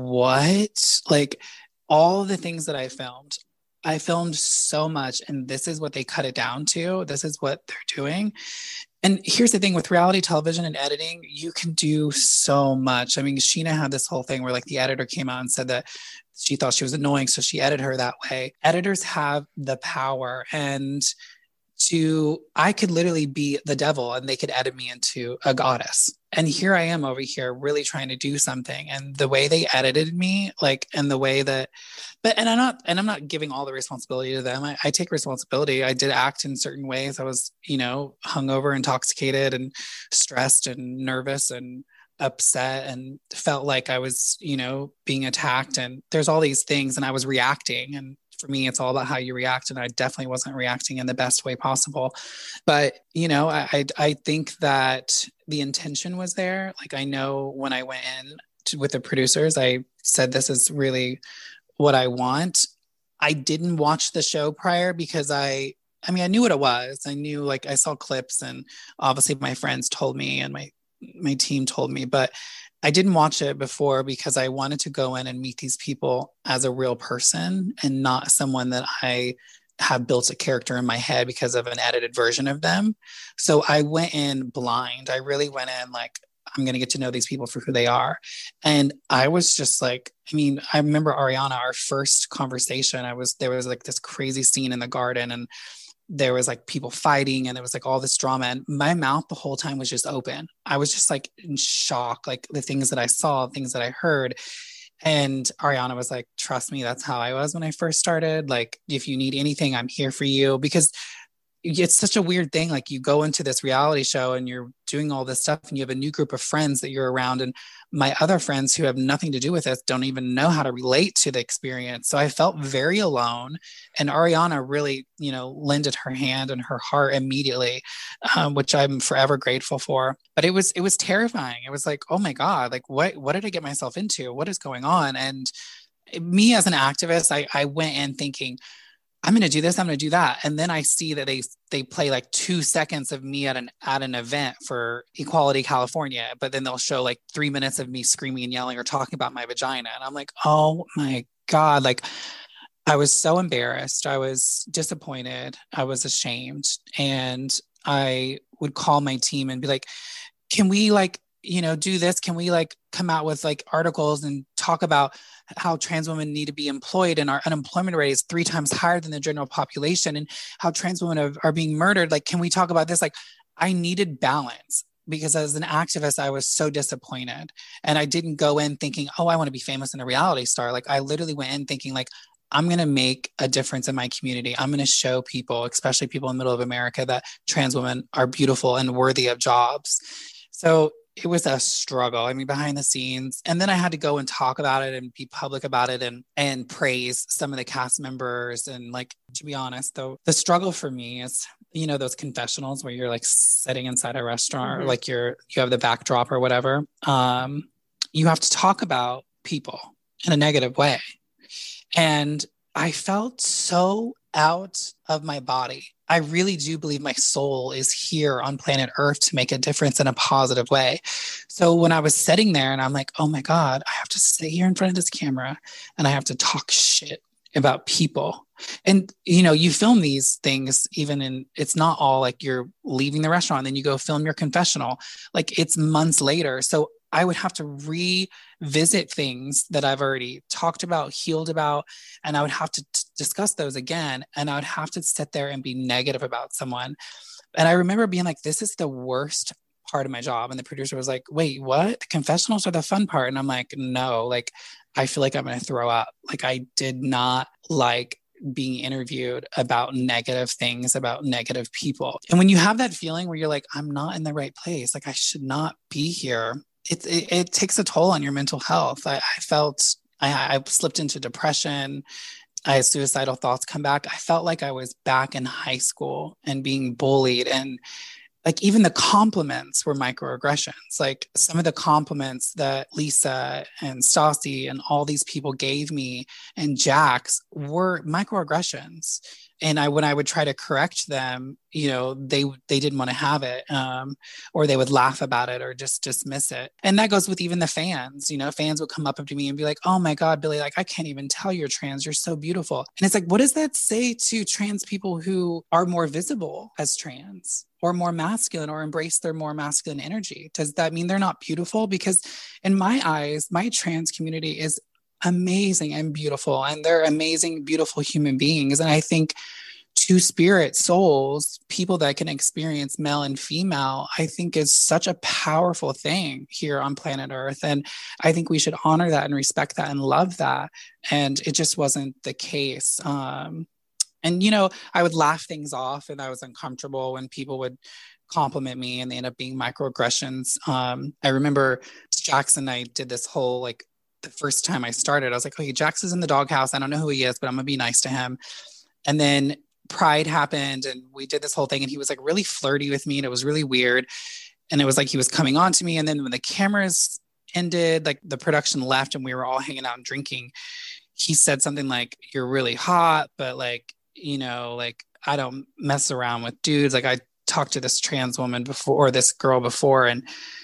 what? Like all the things that I filmed, I filmed so much and this is what they cut it down to. This is what they're doing. And here's the thing with reality television and editing, you can do so much. I mean, Sheena had this whole thing where like the editor came out and said that she thought she was annoying, so she edited her that way. Editors have the power, and to, I could literally be the devil and they could edit me into a goddess. And here I am over here really trying to do something. And the way they edited me, like, and the way that, but, and I'm not, and I'm not giving all the responsibility to them. I, I take responsibility. I did act in certain ways. I was, you know, hungover, intoxicated and stressed and nervous and upset and felt like I was, you know, being attacked. And there's all these things and I was reacting. And for me, it's all about how you react. And I definitely wasn't reacting in the best way possible. But, you know, I, I, I think that the intention was there. Like, I know when I went in to, with the producers, I said, this is really what I want. I didn't watch the show prior because I, I mean, I knew what it was. I knew, like, I saw clips and obviously my friends told me and my, my team told me, but I didn't watch it before because I wanted to go in and meet these people as a real person and not someone that I have built a character in my head because of an edited version of them. So I went in blind. I really went in like, I'm going to get to know these people for who they are. And I was just like, I mean, I remember Ariana, our first conversation, I was, there was like this crazy scene in the garden and there was like people fighting and there was like all this drama and my mouth the whole time was just open. I was just like in shock, like the things that I saw, things that I heard. And Ariana was like, trust me, that's how I was when I first started. Like, if you need anything, I'm here for you. Because it's such a weird thing. Like, you go into this reality show and you're doing all this stuff and you have a new group of friends that you're around. And my other friends who have nothing to do with this don't even know how to relate to the experience. So I felt very alone. And Ariana really, you know, lended her hand and her heart immediately, um, which I'm forever grateful for. But it was, it was terrifying. It was like, oh my God, like what, what did I get myself into? What is going on? And me as an activist, I, I went in thinking, I'm going to do this. I'm going to do that. And then I see that they, they play like two seconds of me at an, at an event for Equality California, but then they'll show like three minutes of me screaming and yelling or talking about my vagina. And I'm like, oh my God. Like, I was so embarrassed. I was disappointed. I was ashamed. And I would call my team and be like, can we like, you know, do this? Can we like come out with like articles and talk about how trans women need to be employed and our unemployment rate is three times higher than the general population and how trans women are, are being murdered? Like, can we talk about this? Like, I needed balance because as an activist, I was so disappointed and I didn't go in thinking, oh, I want to be famous and a reality star. Like, I literally went in thinking like, I'm going to make a difference in my community. I'm going to show people, especially people in the middle of America, that trans women are beautiful and worthy of jobs. So it was a struggle. I mean, behind the scenes. And then I had to go and talk about it and be public about it and, and praise some of the cast members. And like, to be honest, though, the struggle for me is, you know, those confessionals where you're like sitting inside a restaurant mm-hmm. or like you're, you have the backdrop or whatever. Um, you have to talk about people in a negative way. And I felt so out of my body. I really do believe my soul is here on planet Earth to make a difference in a positive way. So when I was sitting there and I'm like, oh my God, I have to sit here in front of this camera and I have to talk shit about people. And, you know, you film these things even in, it's not all like you're leaving the restaurant and then you go film your confessional. Like, it's months later. So I would have to revisit things that I've already talked about, healed about, and I would have to t- discuss those again. And I would have to sit there and be negative about someone. And I remember being like, this is the worst part of my job. And the producer was like, wait, what? The confessionals are the fun part. And I'm like, no, like, I feel like I'm going to throw up. Like, I did not like being interviewed about negative things, about negative people. And when you have that feeling where you're like, I'm not in the right place, like I should not be here, it, it, it takes a toll on your mental health. I, I felt, I, I slipped into depression. I had suicidal thoughts come back. I felt like I was back in high school and being bullied. And like even the compliments were microaggressions. Like some of the compliments that Lisa and Stassi and all these people gave me and Jax were microaggressions. And I, when I would try to correct them, you know, they, they didn't want to have it, um, or they would laugh about it or just dismiss it. And that goes with even the fans, you know, fans would come up to me and be like, oh my God, Billie, like, I can't even tell you're trans. You're so beautiful. And it's like, what does that say to trans people who are more visible as trans or more masculine or embrace their more masculine energy? Does that mean they're not beautiful? Because in my eyes, my trans community is amazing and beautiful, and they're amazing, beautiful human beings. And I think two-spirit souls, people that can experience male and female, I think is such a powerful thing here on planet Earth. And I think we should honor that and respect that and love that. And it just wasn't the case. Um, and, you know, I would laugh things off and I was uncomfortable when people would compliment me and they end up being microaggressions. Um, I remember Jackson and I did this whole, like, the first time I started, I was like, okay, Jax is in the doghouse. I don't know who he is, but I'm gonna be nice to him. And then Pride happened and we did this whole thing and he was like really flirty with me and it was really weird. And it was like he was coming on to me. And then when the cameras ended, like the production left and we were all hanging out and drinking, he said something like, you're really hot, but like, you know, like I don't mess around with dudes. Like I talked to this trans woman before, or this girl before, and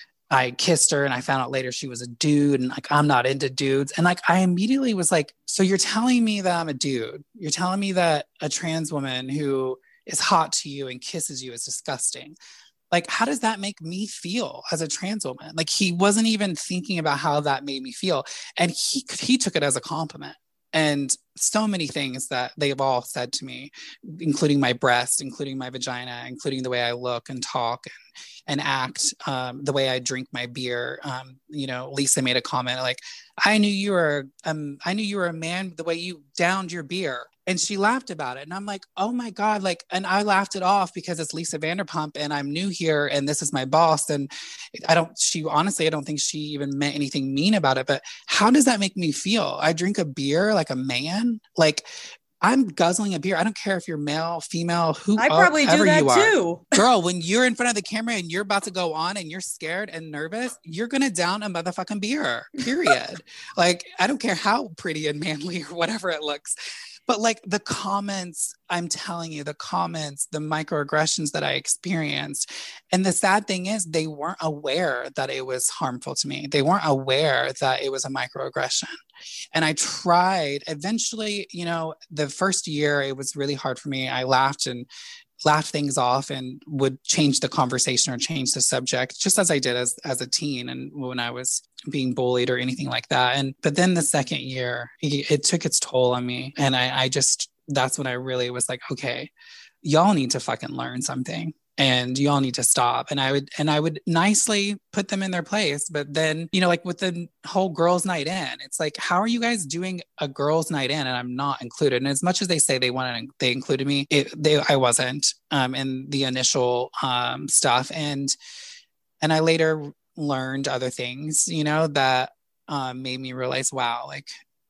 I kissed her and I found out later she was a dude and like, I'm not into dudes. And like, I immediately was like, so you're telling me that I'm a dude. You're telling me that a trans woman who is hot to you and kisses you is disgusting. Like, how does that make me feel as a trans woman? Like he wasn't even thinking about how that made me feel. And he, he took it as a compliment. And so many things that they've all said to me, including my breast, including my vagina, including the way I look and talk and, and act, um, the way I drink my beer. Um, you know, Lisa made a comment like, I knew you were, um, I knew you were a man the way you downed your beer. And she laughed about it. And I'm like, oh my God, like, and I laughed it off because it's Lisa Vanderpump and I'm new here and this is my boss. And I don't, she honestly, I don't think she even meant anything mean about it, but how does that make me feel? I drink a beer like a man, like I'm guzzling a beer. I don't care if you're male, female, who I probably do that too. Girl, when you're in front of the camera and you're about to go on and you're scared and nervous, you're going to down a motherfucking beer, period. Like, I don't care how pretty and manly or whatever it looks. But like the comments, I'm telling you, the comments, the microaggressions that I experienced. And the sad thing is they weren't aware that it was harmful to me. They weren't aware that it was a microaggression. And I tried eventually, you know, the first year, it was really hard for me. I laughed and laughed things off and would change the conversation or change the subject, just as I did as, as a teen and when I was being bullied or anything like that. And, but then the second year, it, it took its toll on me. And I, I just, that's when I really was like, okay, y'all need to fucking learn something and y'all need to stop. And I would, and I would nicely put them in their place. But then, you know, like with the whole girls' night in, it's like, how are you guys doing a girls' night in? And I'm not included. And as much as they say they wanted, they included me, it, they, I wasn't um, in the initial um, stuff. And, and I later learned other things, you know, that um, made me realize, wow, like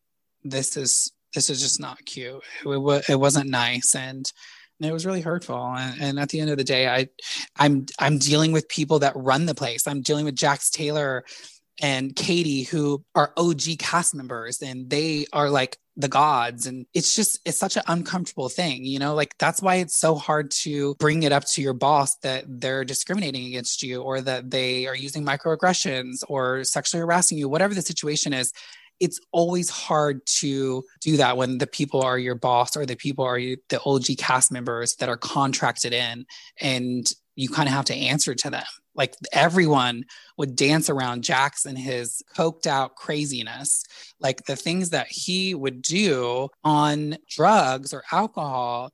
this is, this is just not cute. It, it, it wasn't nice. And And it was really hurtful. And, and at the end of the day, I, I'm, I'm dealing with people that run the place. I'm dealing with Jax Taylor and Katie, who are O G cast members, and they are like the gods. And it's just, it's such an uncomfortable thing, you know, like that's why it's so hard to bring it up to your boss that they're discriminating against you or that they are using microaggressions or sexually harassing you, whatever the situation is. It's always hard to do that when the people are your boss or the people are you, the O G cast members that are contracted in, and you kind of have to answer to them. Like everyone would dance around Jax and his coked out craziness. Like the things that he would do on drugs or alcohol,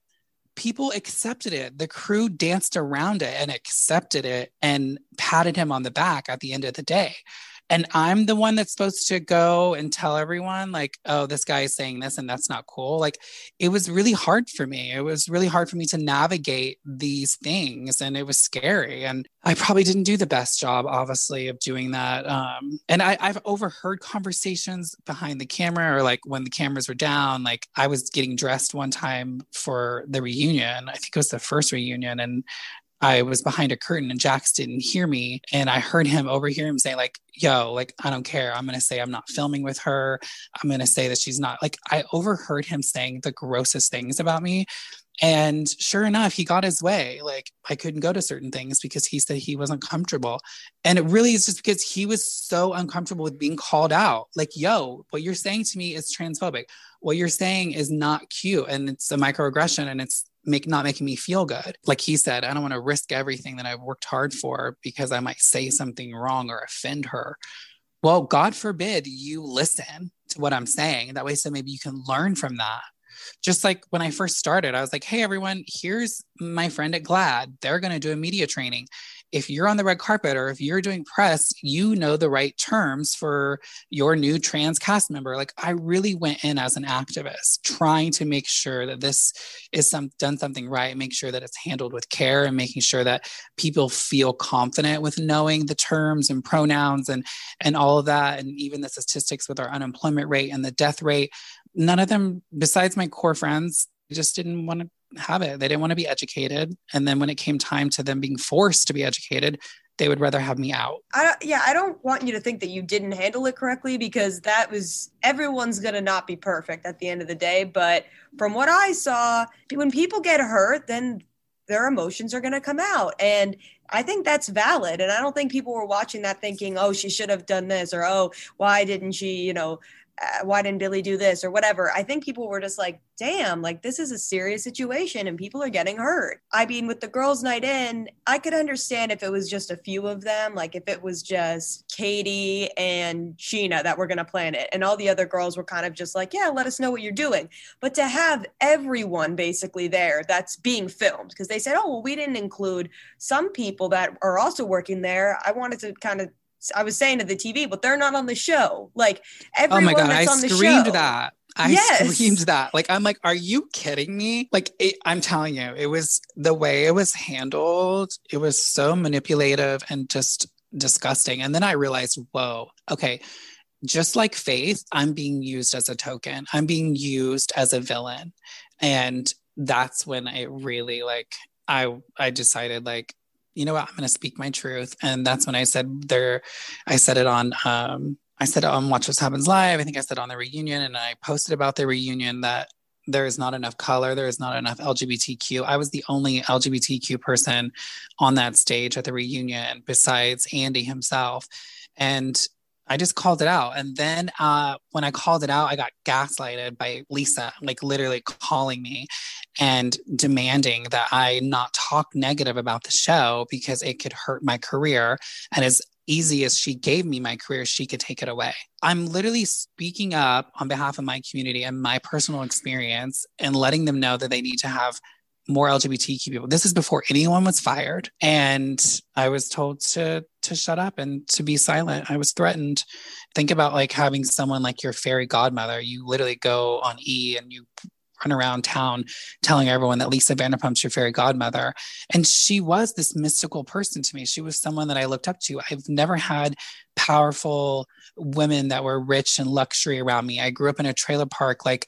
people accepted it. The crew danced around it and accepted it and patted him on the back at the end of the day. And I'm the one that's supposed to go and tell everyone like, oh, this guy is saying this and that's not cool. Like, it was really hard for me. It was really hard for me to navigate these things, and it was scary. And I probably didn't do the best job, obviously, of doing that. Um, and I, I've overheard conversations behind the camera, or like when the cameras were down. Like, I was getting dressed one time for the reunion. I think it was the first reunion. And I was behind a curtain and Jax didn't hear me. And I heard him overhear him say like, yo, like, I don't care. I'm going to say I'm not filming with her. I'm going to say that she's not. Like, I overheard him saying the grossest things about me. And sure enough, he got his way. Like, I couldn't go to certain things because he said he wasn't comfortable. And it really is just because he was so uncomfortable with being called out. Like, yo, what you're saying to me is transphobic. What you're saying is not cute. And it's a microaggression, and it's make not making me feel good. Like he said, I don't want to risk everything that I've worked hard for because I might say something wrong or offend her. Well, God forbid you listen to what I'm saying. That way, so maybe you can learn from that. Just like when I first started, I was like, hey, everyone, here's my friend at GLAAD. They're going to do a media training. If you're on the red carpet or if you're doing press, you know the right terms for your new trans cast member. Like, I really went in as an activist trying to make sure that this is some done something right, make sure that it's handled with care, and making sure that people feel confident with knowing the terms and pronouns and, and all of that. And even the statistics with our unemployment rate and the death rate, none of them, besides my core friends, just didn't want to have it. They didn't want to be educated. And then when it came time to them being forced to be educated, they would rather have me out. I don't, yeah, I don't want you to think that you didn't handle it correctly, because that was, everyone's going to not be perfect at the end of the day. But from what I saw, when people get hurt, then their emotions are going to come out. And I think that's valid. And I don't think people were watching that thinking, oh, she should have done this, or, oh, why didn't she, you know, Uh, why didn't Billie do this or whatever. I think people were just like, damn, like, this is a serious situation and people are getting hurt. I mean, with the girls' night in, I could understand if it was just a few of them, like if it was just Katie and Sheena that were going to plan it, and all the other girls were kind of just like, yeah, let us know what you're doing. But to have everyone basically there that's being filmed, because they said, oh, well, we didn't include some people that are also working there. I wanted to kind of, I was saying to the T V, but they're not on the show. Like, everyone oh my God, that's I on the screamed show. that. I yes. screamed that. Like, I'm like, are you kidding me? Like, it, I'm telling you, it was the way it was handled. It was so manipulative and just disgusting. And then I realized, whoa, okay, just like Faith, I'm being used as a token. I'm being used as a villain. And that's when it really, like, I, I decided, like, you know what, I'm going to speak my truth. And that's when I said there, I said it on, um, I said it on Watch What Happens Live. I think I said on the reunion, and I posted about the reunion that there is not enough color. There is not enough L G B T Q. I was the only L G B T Q person on that stage at the reunion besides Andy himself. And I just called it out. And then uh, when I called it out, I got gaslighted by Lisa, like literally calling me and demanding that I not talk negative about the show because it could hurt my career. And as easy as she gave me my career, she could take it away. I'm literally speaking up on behalf of my community and my personal experience and letting them know that they need to have more L G B T Q people. This is before anyone was fired. And I was told to to shut up and to be silent. I was threatened. Think about like having someone like your fairy godmother. You literally go on E and you run around town telling everyone that Lisa Vanderpump's your fairy godmother. And she was this mystical person to me. She was someone that I looked up to. I've never had powerful women that were rich and luxury around me. I grew up in a trailer park. Like,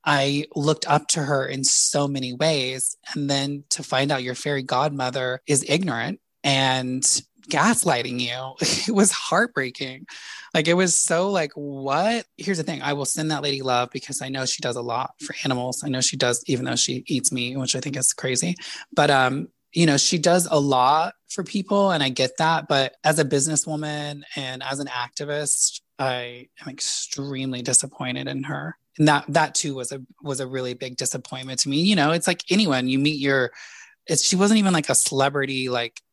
I looked up to her in so many ways. And then to find out your fairy godmother is ignorant and gaslighting you, it was heartbreaking. Like, it was so like, what? Here's the thing. I will send that lady love because I know she does a lot for animals. I know she does, even though she eats meat, which I think is crazy. But, um, you know, she does a lot for people and I get that. But as a businesswoman and as an activist, I am extremely disappointed in her. And that, that too was a, was a really big disappointment to me. You know, it's like anyone you meet your, it's, she wasn't even like a celebrity, like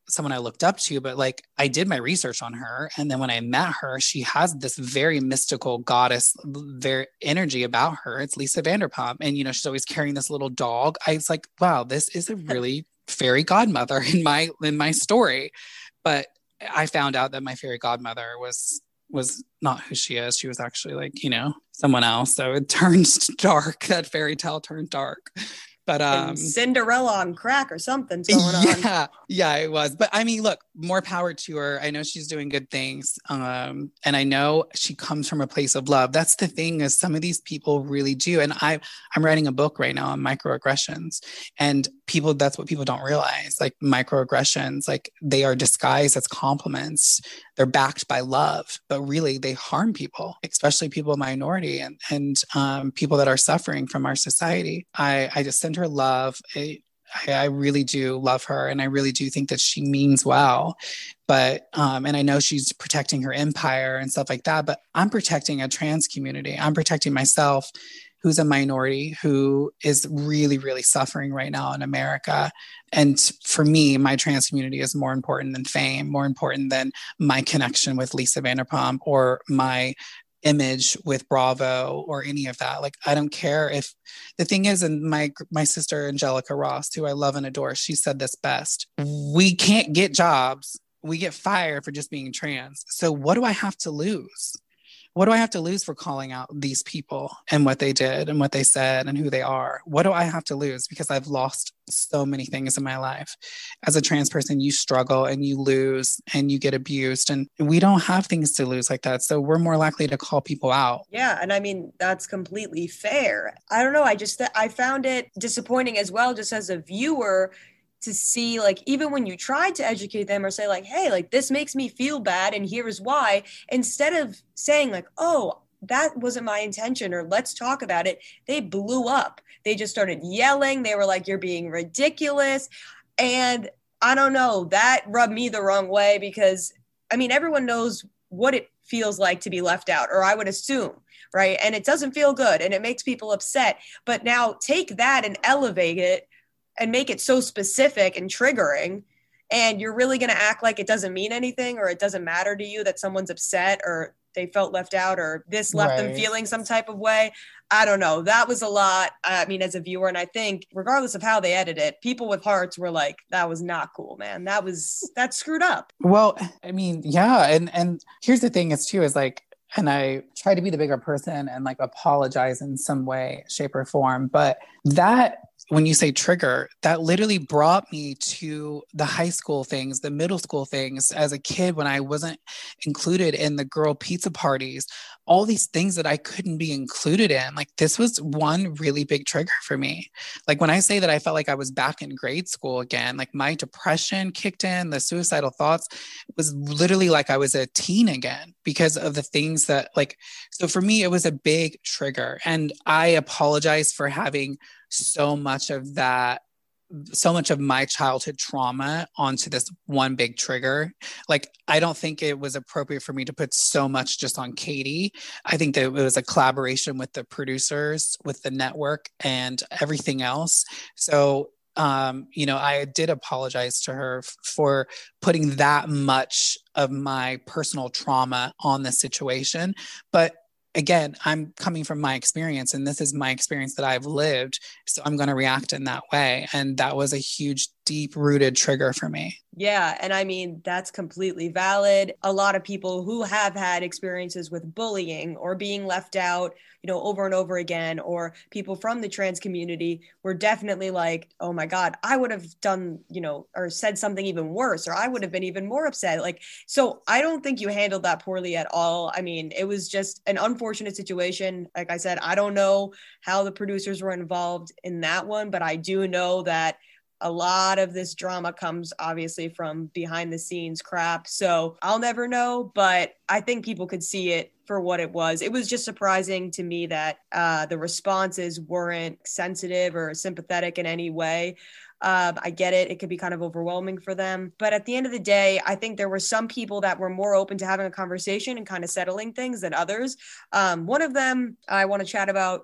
someone I looked up to, but like I did my research on her. And then when I met her, she has this very mystical goddess, very energy about her. It's Lisa Vanderpump. And, you know, she's always carrying this little dog. I was like, wow, this is a really fairy godmother in my, in my story. But I found out that my fairy godmother was, was not who she is. She was actually like, you know, someone else. So it turned dark. That fairy tale turned dark. But um and Cinderella on crack or something's going on. Yeah, yeah, it was. But I mean, look, more power to her. I know she's doing good things. Um, and I know she comes from a place of love. That's the thing, is some of these people really do. And I I'm writing a book right now on microaggressions. And people, that's what people don't realize. Like microaggressions, like they are disguised as compliments. They're backed by love, but really they harm people, especially people of minority and, and um, people that are suffering from our society. I, I just send her love. I, I really do love her. And I really do think that she means well. But, um, and I know she's protecting her empire and stuff like that, but I'm protecting a trans community. I'm protecting myself, who's a minority, who is really, really suffering right now in America. And for me, my trans community is more important than fame, more important than my connection with Lisa Vanderpump or my image with Bravo or any of that. Like, I don't care if the thing is, and my, my sister, Angelica Ross, who I love and adore, she said this best: we can't get jobs. We get fired for just being trans. So what do I have to lose? What do I have to lose for calling out these people and what they did and what they said and who they are? What do I have to lose? Because I've lost so many things in my life. As a trans person, you struggle and you lose and you get abused, and we don't have things to lose like that. So we're more likely to call people out. Yeah. And I mean, that's completely fair. I don't know. I just, I found it disappointing as well, just as a viewer, to see, like, even when you tried to educate them or say like, hey, like, this makes me feel bad and here's why, instead of saying like, oh, that wasn't my intention, or let's talk about it, they blew up. They just started yelling. They were like, you're being ridiculous. And I don't know, that rubbed me the wrong way, because I mean, everyone knows what it feels like to be left out, or I would assume, right? And it doesn't feel good and it makes people upset. But now take that and elevate it and make it so specific and triggering, and you're really going to act like it doesn't mean anything, or it doesn't matter to you that someone's upset or they felt left out, or this left right. them feeling some type of way. I don't know. That was a lot. I mean, as a viewer, and I think regardless of how they edit it, people with hearts were like, that was not cool, man. That was, that's screwed up. Well, I mean, yeah. And, and here's the thing is too, is like, and I try to be the bigger person and like apologize in some way, shape or form. But that, when you say trigger, that literally brought me to the high school things, the middle school things as a kid, when I wasn't included in the girl pizza parties, all these things that I couldn't be included in. Like, this was one really big trigger for me. Like, when I say that I felt like I was back in grade school again, like my depression kicked in, the suicidal thoughts was literally like I was a teen again because of the things that, like, so for me, it was a big trigger. And I apologize for having so much of that, so much of my childhood trauma onto this one big trigger. Like, I don't think it was appropriate for me to put so much just on Katie. I think that it was a collaboration with the producers, with the network and everything else. So, um, you know, I did apologize to her f- for putting that much of my personal trauma on the situation. But again, I'm coming from my experience, and this is my experience that I've lived. So I'm going to react in that way. And that was a huge, deep rooted trigger for me. Yeah. And I mean, that's completely valid. A lot of people who have had experiences with bullying or being left out, you know, over and over again, or people from the trans community were definitely like, oh my God, I would have done, you know, or said something even worse, or I would have been even more upset. Like, so I don't think you handled that poorly at all. I mean, it was just an unfortunate situation. Like I said, I don't know how the producers were involved in that one, but I do know that a lot of this drama comes obviously from behind the scenes crap. So I'll never know, but I think people could see it for what it was. It was just surprising to me that uh, the responses weren't sensitive or sympathetic in any way. Uh, I get it. It could be kind of overwhelming for them. But at the end of the day, I think there were some people that were more open to having a conversation and kind of settling things than others. Um, one of them I want to chat about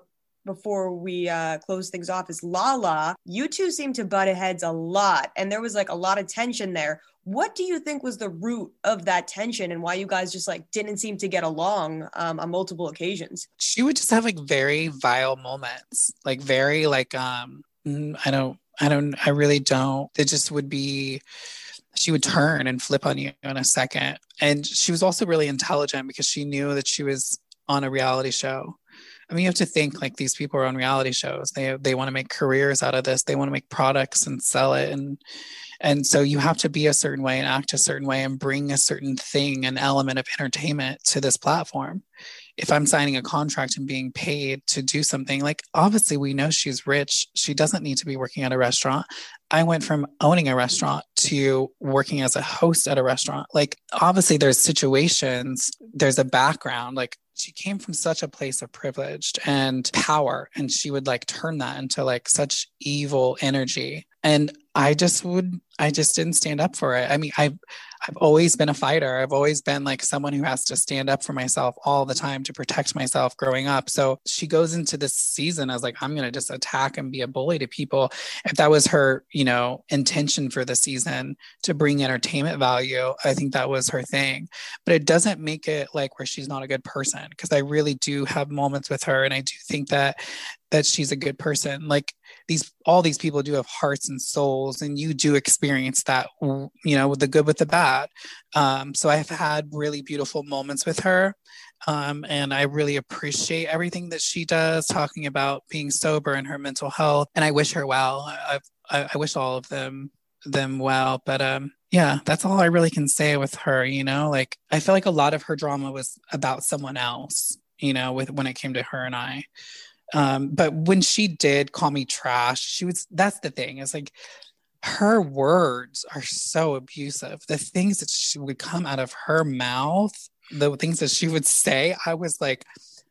before we uh, close things off is Lala. You two seem to butt heads a lot, and there was like a lot of tension there. What do you think was the root of that tension and why you guys just like didn't seem to get along um, on multiple occasions? She would just have like very vile moments, like very like, um, I don't, I don't, I really don't. It just would be, she would turn and flip on you in a second. And she was also really intelligent because she knew that she was on a reality show. I mean, you have to think like these people are on reality shows. They they want to make careers out of this. They want to make products and sell it. And and so you have to be a certain way and act a certain way and bring a certain thing, an element of entertainment to this platform. If I'm signing a contract and being paid to do something, like obviously we know she's rich. She doesn't need to be working at a restaurant. I went from owning a restaurant to working as a host at a restaurant. Like obviously there's situations, there's a background, like she came from such a place of privilege and power, and she would like turn that into like such evil energy. And I just would, I just didn't stand up for it. I mean, I've, I've always been a fighter. I've always been like someone who has to stand up for myself all the time to protect myself growing up. So she goes into this season as like, I'm going to just attack and be a bully to people. If that was her, you know, intention for the season to bring entertainment value, I think that was her thing. But it doesn't make it like where she's not a good person, because I really do have moments with her. And I do think that that she's a good person. Like these, all these people do have hearts and souls, and you do experience that, you know, with the good, with the bad. Um, so I've had really beautiful moments with her. Um, and I really appreciate everything that she does, talking about being sober and her mental health. And I wish her well. I, I, I wish all of them, them well, but, um, yeah, that's all I really can say with her. You know, like I feel like a lot of her drama was about someone else, you know, with, when it came to her and I. Um, but when she did call me trash, she was, that's the thing, is like her words are so abusive. The things that she would come out of her mouth, the things that she would say, I was like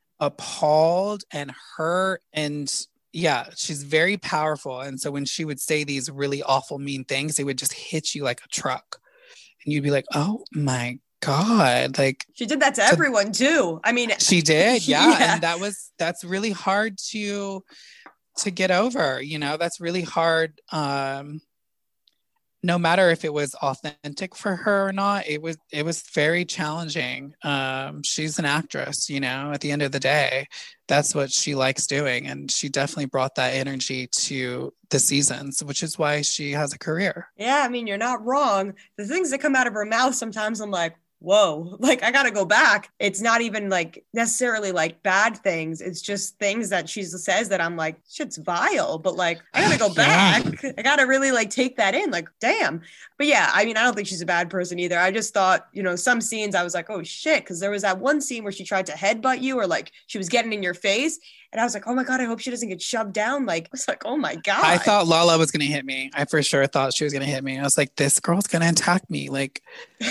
appalled and hurt. And yeah, she's very powerful. And so when she would say these really awful, mean things, it would just hit you like a truck. And you'd be like, oh my God, like she did that to so, everyone too. I mean, she did. Yeah. yeah. And that was, that's really hard to, to get over, you know, that's really hard. Um, no matter if it was authentic for her or not, it was, it was very challenging. Um, she's an actress, you know, at the end of the day, that's what she likes doing. And she definitely brought that energy to the seasons, which is why she has a career. Yeah. I mean, you're not wrong. The things that come out of her mouth, sometimes I'm like, whoa, like I gotta go back. It's not even like necessarily like bad things. It's just things that she says that I'm like, shit's vile, but like, I gotta go back. Yeah. I gotta really like take that in, like, damn. But yeah, I mean, I don't think she's a bad person either. I just thought, you know, some scenes I was like, oh shit. Cause there was that one scene where she tried to headbutt you, or like she was getting in your face. And I was like, oh my God, I hope she doesn't get shoved down. Like, I was like, oh my God. I thought Lala was going to hit me. I for sure thought she was going to hit me. I was like, this girl's going to attack me. Like,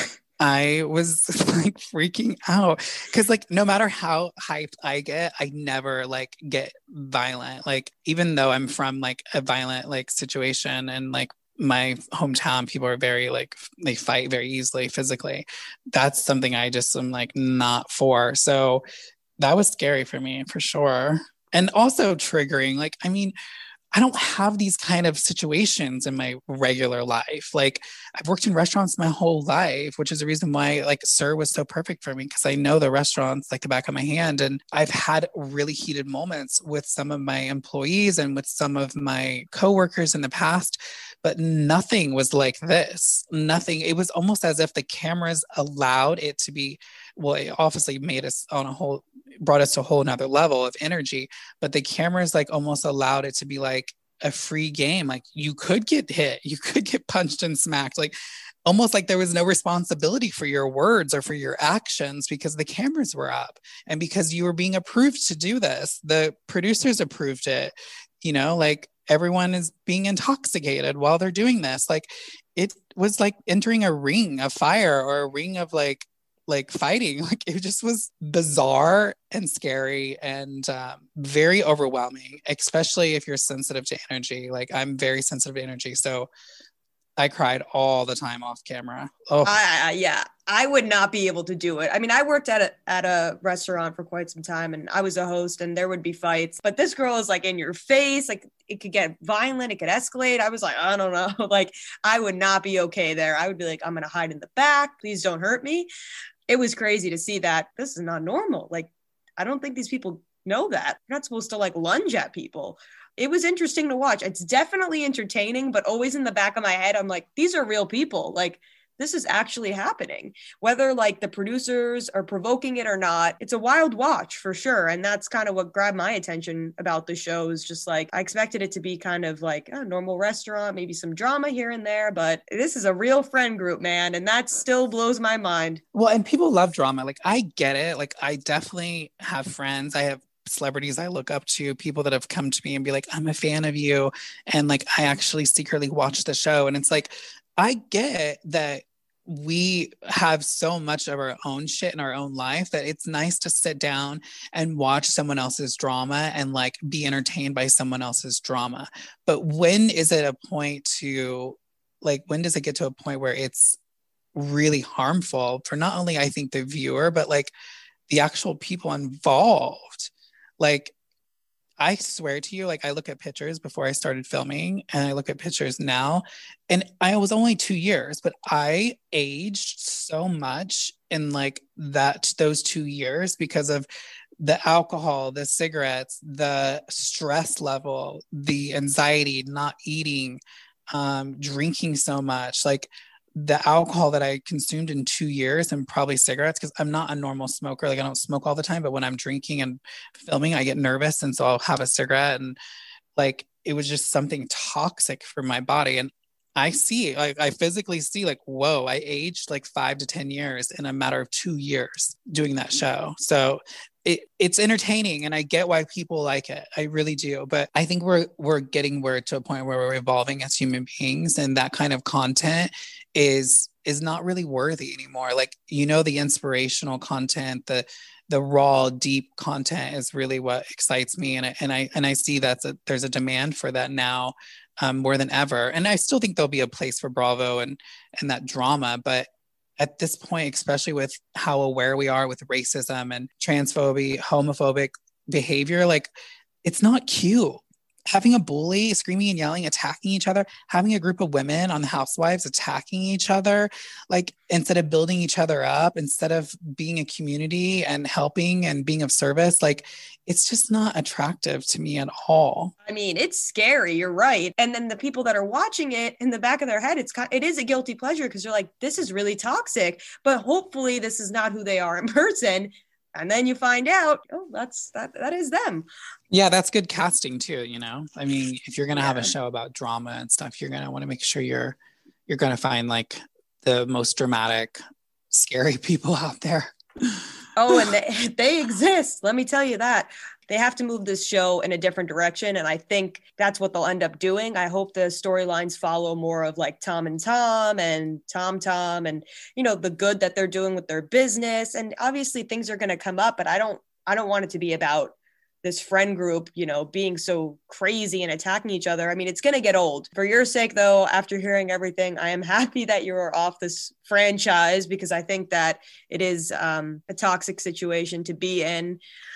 I was like freaking out because like no matter how hyped I get, I never like get violent. Like even though I'm from like a violent like situation and like my hometown, people are very like, they fight very easily physically. That's something I just am like not for. So that was scary for me for sure. And also triggering. Like, I mean, I don't have these kind of situations in my regular life. Like I've worked in restaurants my whole life, which is the reason why like SUR was so perfect for me, because I know the restaurants like the back of my hand. And I've had really heated moments with some of my employees and with some of my coworkers in the past, but nothing was like this. Nothing. It was almost as if the cameras allowed it to be, well, it obviously made us on a whole, brought us to a whole nother level of energy, but the cameras like almost allowed it to be like a free game. Like you could get hit, you could get punched and smacked, like almost like there was no responsibility for your words or for your actions because the cameras were up and because you were being approved to do this. The producers approved it, you know, like everyone is being intoxicated while they're doing this. Like it was like entering a ring of fire or a ring of like, like fighting. Like it just was bizarre and scary and um, very overwhelming, especially if you're sensitive to energy. Like I'm very sensitive to energy. So I cried all the time off camera. Oh, I, I, yeah, I would not be able to do it. I mean, I worked at a at a restaurant for quite some time, and I was a host, and there would be fights. But this girl is like in your face, like it could get violent, it could escalate. I was like, I don't know, like I would not be okay there. I would be like, I'm gonna hide in the back. Please don't hurt me. It was crazy to see that. This is not normal. Like, I don't think these people know that. You're not supposed to like lunge at people. It was interesting to watch. It's definitely entertaining, but always in the back of my head, I'm like, these are real people. Like, this is actually happening. Whether like the producers are provoking it or not, it's a wild watch for sure. And that's kind of what grabbed my attention about the show, is just like, I expected it to be kind of like a normal restaurant, maybe some drama here and there, but this is a real friend group, man. And that still blows my mind. well, and people love drama. Like, I get it. Like, I definitely have friends. I have celebrities I look up to, people that have come to me and be like, I'm a fan of you. And like, I actually secretly watch the show. And it's like, I get that we have so much of our own shit in our own life that it's nice to sit down and watch someone else's drama and like be entertained by someone else's drama. But when is it a point to like, when does it get to a point where it's really harmful for not only, I think, the viewer, but like the actual people involved? Like, I swear to you, like I look at pictures before I started filming and I look at pictures now, and I was only two years, but I aged so much in like that, those two years because of the alcohol, the cigarettes, the stress level, the anxiety, not eating, um, drinking so much. Like, the alcohol that I consumed in two years and probably cigarettes, because I'm not a normal smoker. Like, I don't smoke all the time, but when I'm drinking and filming, I get nervous. And so I'll have a cigarette, and like, it was just something toxic for my body. And I see, like, I physically see like, whoa, I aged like five to ten years in a matter of two years doing that show. So it, it's entertaining, and I get why people like it. I really do. But I think we're, we're getting where to a point where we're evolving as human beings, and that kind of content is, is not really worthy anymore. Like, you know, the inspirational content, the, the raw, deep content is really what excites me. And I, and I, and I see that there's a demand for that now, um, more than ever. And I still think there'll be a place for Bravo and, and that drama, but at this point, especially with how aware we are with racism and transphobia, homophobic behavior, like, it's not cute. Having a bully screaming and yelling, attacking each other, having a group of women on the Housewives attacking each other, like, instead of building each other up, instead of being a community and helping and being of service, like, it's just not attractive to me at all. I mean, it's scary. You're right. And then the people that are watching it, in the back of their head, it's it is a guilty pleasure, because you're like, this is really toxic, but hopefully this is not who they are in person. And then you find out, oh, that's that that is them. Yeah, that's good casting too, you know? I mean, if you're going to Yeah. have a show about drama and stuff, you're going to want to make sure you're you're going to find like the most dramatic, scary people out there. Oh, and they, they exist. Let me tell you that. They have to move this show in a different direction. And I think that's what they'll end up doing. I hope the storylines follow more of like Tom and Tom and Tom Tom and, you know, the good that they're doing with their business. And obviously things are going to come up, but I don't, I don't want it to be about this friend group, you know, being so crazy and attacking each other. I mean, it's going to get old. For your sake, though, after hearing everything, I am happy that you're off this franchise, because I think that it is um, a toxic situation to be in.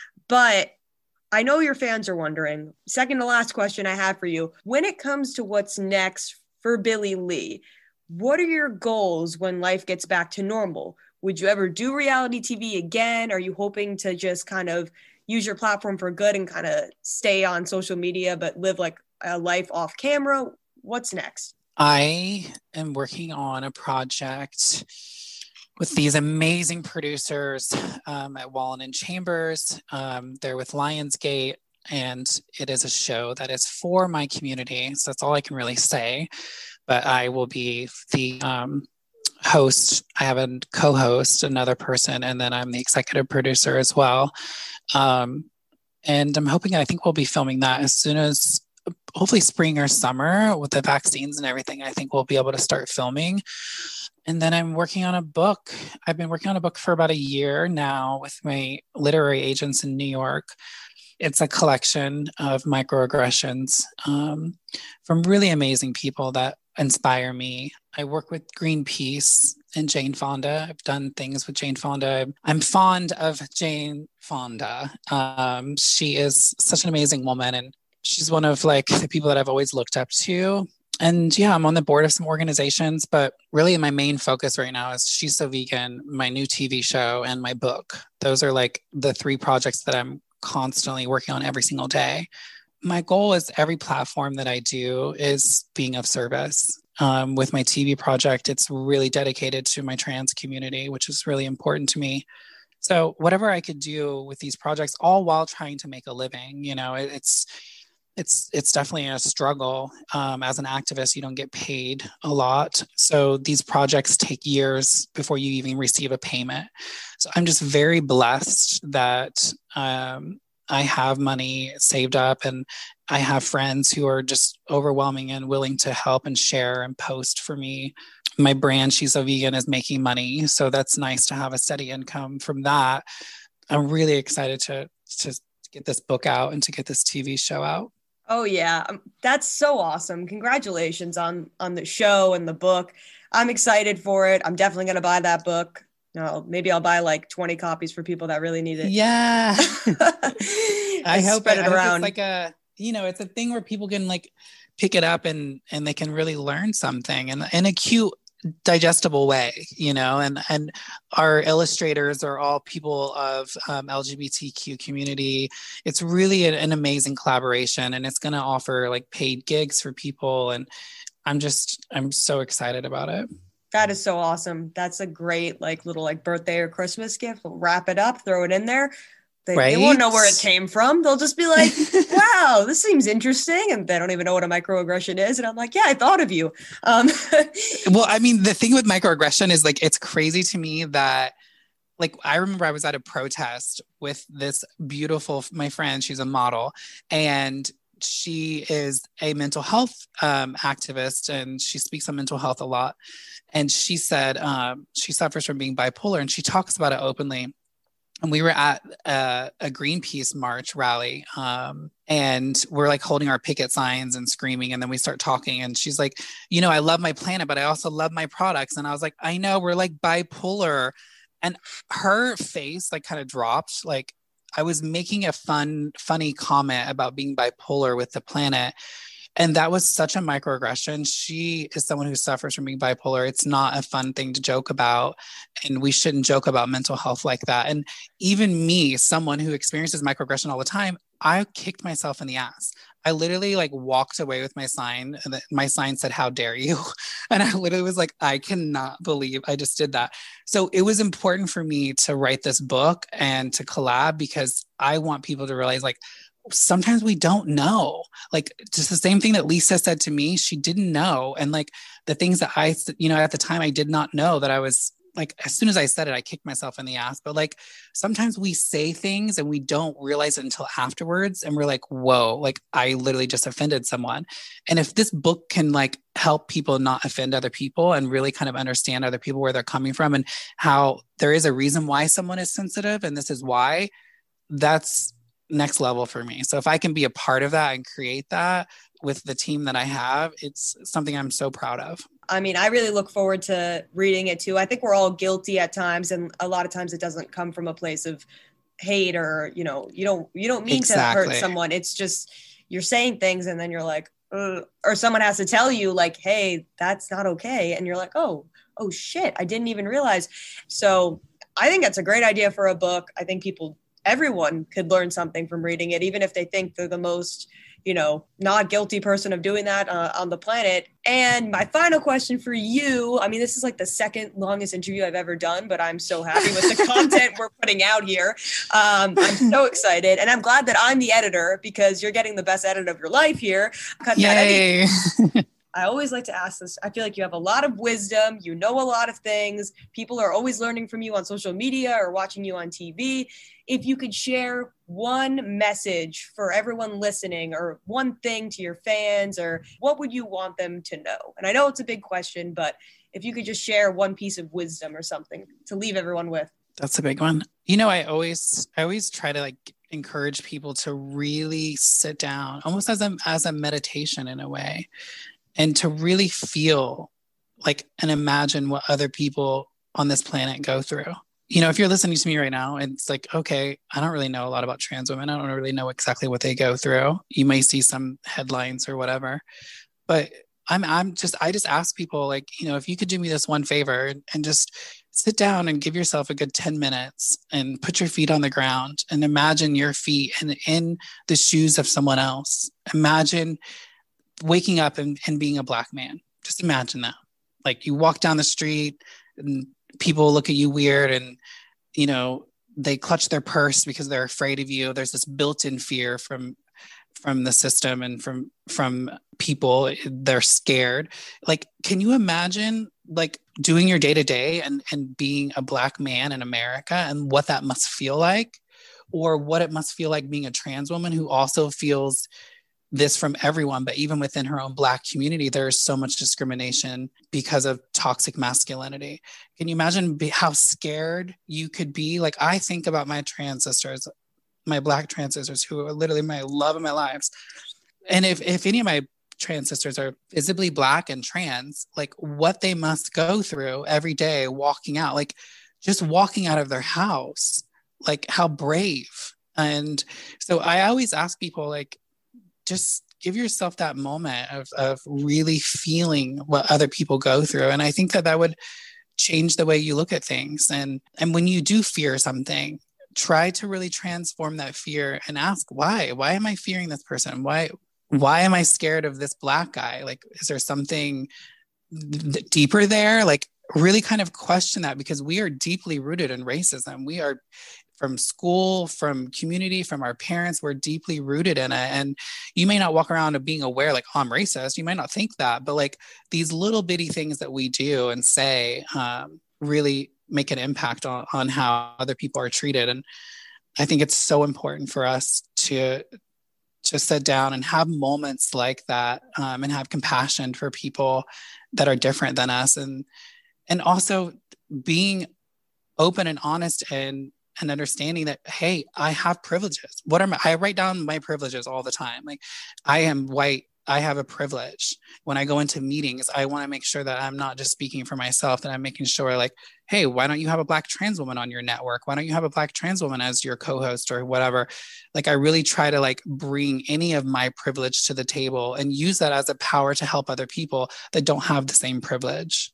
But I know your fans are wondering, second to last question I have for you, when it comes to what's next for Billie Lee, what are your goals when life gets back to normal? Would you ever do reality T V again? Are you hoping to just kind of use your platform for good and kind of stay on social media, but live like a life off camera? What's next? I am working on a project with these amazing producers um, at Wallen and Chambers. Um, they're with Lionsgate, and it is a show that is for my community. So that's all I can really say. But I will be the um, host. I have a co-host, another person, and then I'm the executive producer as well. Um, and I'm hoping, I think we'll be filming that as soon as hopefully spring or summer with the vaccines and everything. I think we'll be able to start filming. And then I'm working on a book. I've been working on a book for about a year now with my literary agents in New York. It's a collection of microaggressions um, from really amazing people that inspire me. I work with Greenpeace and Jane Fonda. I've done things with Jane Fonda. I'm fond of Jane Fonda. Um, she is such an amazing woman, and she's one of like the people that I've always looked up to. And yeah, I'm on the board of some organizations, but really my main focus right now is She's So Vegan, my new T V show, and my book. Those are like the three projects that I'm constantly working on every single day. My goal is every platform that I do is being of service. Um, with my T V project, it's really dedicated to my trans community, which is really important to me. So whatever I could do with these projects, all while trying to make a living, you know, it, it's it's it's definitely a struggle. Um, as an activist, you don't get paid a lot. So these projects take years before you even receive a payment. So I'm just very blessed that um, I have money saved up, and I have friends who are just overwhelming and willing to help and share and post for me. My brand, She's So Vegan, is making money. So that's nice to have a steady income from that. I'm really excited to, to get this book out and to get this T V show out. Oh yeah, um, that's so awesome. Congratulations on on the show and the book. I'm excited for it. I'm definitely going to buy that book. No, maybe I'll buy like twenty copies for people that really need it. Yeah. I hope spread it, it I around. Hope it's like a, you know, it's a thing where people can like pick it up and and they can really learn something, and in a cute, digestible way, you know, and and our illustrators are all people of um, L G B T Q community. It's really an, an amazing collaboration, and it's going to offer like paid gigs for people, and I'm just I'm so excited about it. That is so awesome. That's a great like little like birthday or Christmas gift. We'll wrap it up, throw it in there. They, right? They won't know where it came from. They'll just be like, wow, this seems interesting. And they don't even know what a microaggression is. And I'm like, yeah, I thought of you. Um, well, I mean, the thing with microaggression is like, it's crazy to me that like, I remember I was at a protest with this beautiful, my friend, she's a model, and she is a mental health um, activist, and she speaks on mental health a lot. And she said um, she suffers from being bipolar, and she talks about it openly. And we were at a, a Greenpeace march rally, um, and we're like holding our picket signs and screaming. And then we start talking, and she's like, you know, I love my planet, but I also love my products. And I was like, I know, we're like bipolar. And her face like kind of dropped. Like I was making a fun, funny comment about being bipolar with the planet. And that was such a microaggression. She is someone who suffers from being bipolar. It's not a fun thing to joke about. And we shouldn't joke about mental health like that. And even me, someone who experiences microaggression all the time, I kicked myself in the ass. I literally like walked away with my sign, and my sign said, "How dare you?" And I literally was like, I cannot believe I just did that. So it was important for me to write this book and to collab, because I want people to realize like, sometimes we don't know, like just the same thing that Lisa said to me, she didn't know. And like the things that I, you know, at the time I did not know, that I was like, as soon as I said it, I kicked myself in the ass. But like, sometimes we say things and we don't realize it until afterwards. And we're like, whoa, like I literally just offended someone. And if this book can like help people not offend other people and really kind of understand other people, where they're coming from, and how there is a reason why someone is sensitive, and this is why, that's next level for me. So if I can be a part of that and create that with the team that I have, it's something I'm so proud of. I mean, I really look forward to reading it too. I think we're all guilty at times, and a lot of times it doesn't come from a place of hate, or, you know, you don't, you don't mean exactly. to hurt someone. It's just, you're saying things and then you're like, ugh. Or someone has to tell you like, hey, that's not okay. And you're like, oh, oh shit, I didn't even realize. So I think that's a great idea for a book. I think people everyone could learn something from reading it, even if they think they're the most, you know, not guilty person of doing that uh, on the planet. And my final question for you, I mean, this is like the second longest interview I've ever done, but I'm so happy with the content we're putting out here. Um, I'm so excited. And I'm glad that I'm the editor, because you're getting the best edit of your life here. Yay. I always like to ask this. I feel like you have a lot of wisdom. You know a lot of things. People are always learning from you on social media or watching you on T V. If you could share one message for everyone listening, or one thing to your fans, or what would you want them to know? And I know it's a big question, but if you could just share one piece of wisdom or something to leave everyone with. That's a big one. You know, I always, I always try to like encourage people to really sit down, almost as a, as a meditation in a way, and to really feel like and imagine what other people on this planet go through. You know, if you're listening to me right now and it's like, okay, I don't really know a lot about trans women. I don't really know exactly what they go through. You may see some headlines or whatever, but I'm, I'm just, I just ask people like, you know, if you could do me this one favor and, and just sit down and give yourself a good ten minutes and put your feet on the ground and imagine your feet in, in the shoes of someone else. Imagine waking up and, and being a Black man. Just imagine that. Like you walk down the street and people look at you weird and, you know, they clutch their purse because they're afraid of you. There's this built-in fear from, from the system and from, from people. They're scared. Like, can you imagine like doing your day to day and, and being a Black man in America and what that must feel like, or what it must feel like being a trans woman who also feels this from everyone, but even within her own Black community, there's so much discrimination because of toxic masculinity. Can you imagine be, how scared you could be? Like, I think about my trans sisters, my Black trans sisters, who are literally my love of my lives. And if, if any of my trans sisters are visibly Black and trans, like what they must go through every day walking out, like just walking out of their house, like how brave. And so I always ask people, like, just give yourself that moment of, of really feeling what other people go through. And I think that that would change the way you look at things. And, and when you do fear something, try to really transform that fear and ask, why? Why am I fearing this person? Why, why am I scared of this Black guy? Like, is there something th- deeper there? Like, really kind of question that, because we are deeply rooted in racism. We are, from school, from community, from our parents, we're deeply rooted in it. And you may not walk around being aware, like, oh, I'm racist. You might not think that, but like these little bitty things that we do and say um, really make an impact on, on how other people are treated. And I think it's so important for us to just sit down and have moments like that um, and have compassion for people that are different than us. And, and also being open and honest and and understanding that, hey, I have privileges. What are my, I write down my privileges all the time. Like, I am white, I have a privilege. When I go into meetings, I want to make sure that I'm not just speaking for myself, that I'm making sure like, hey, why don't you have a Black trans woman on your network? Why don't you have a Black trans woman as your co-host or whatever? Like, I really try to like bring any of my privilege to the table and use that as a power to help other people that don't have the same privilege.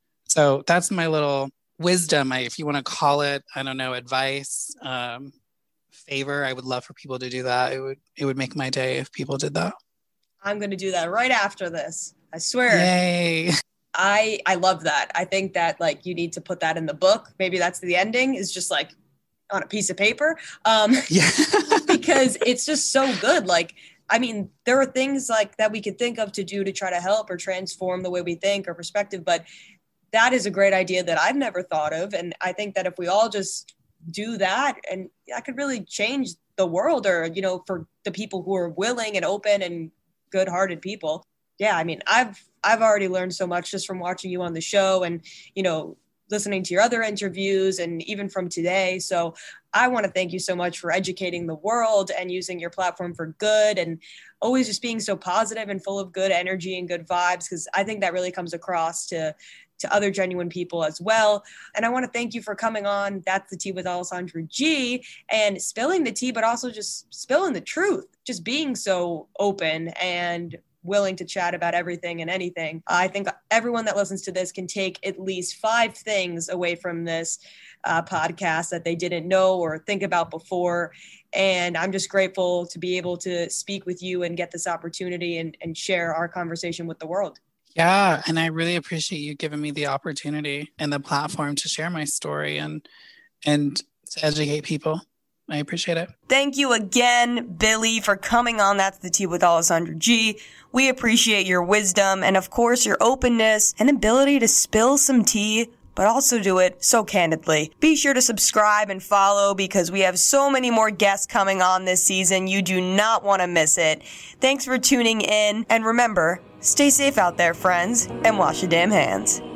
So that's my little wisdom, if you want to call it, I don't know, advice, um, favor. I would love for people to do that. It would, it would make my day if people did that. I'm going to do that right after this. I swear. Yay. I, I love that. I think that like you need to put that in the book. Maybe that's the ending, is just like on a piece of paper. Um, yeah. because it's just so good. Like, I mean, there are things like that we could think of to do to try to help or transform the way we think or perspective, but that is a great idea that I've never thought of. And I think that if we all just do that, and that could really change the world, or, you know, for the people who are willing and open and good-hearted people. Yeah, I mean, I've I've already learned so much just from watching you on the show and, you know, listening to your other interviews and even from today. So I want to thank you so much for educating the world and using your platform for good, and always just being so positive and full of good energy and good vibes, because I think that really comes across to to other genuine people as well. And I want to thank you for coming on That's the Tea with Alessandra G, and spilling the tea, but also just spilling the truth, just being so open and willing to chat about everything and anything. I think everyone that listens to this can take at least five things away from this uh, podcast that they didn't know or think about before. And I'm just grateful to be able to speak with you and get this opportunity and, and share our conversation with the world. Yeah, and I really appreciate you giving me the opportunity and the platform to share my story and and to educate people. I appreciate it. Thank you again, Billy, for coming on That's the Tea with Alessandra G. We appreciate your wisdom and, of course, your openness and ability to spill some tea, but also do it so candidly. Be sure to subscribe and follow, because we have so many more guests coming on this season. You do not want to miss it. Thanks for tuning in. And remember, stay safe out there, friends, and wash your damn hands.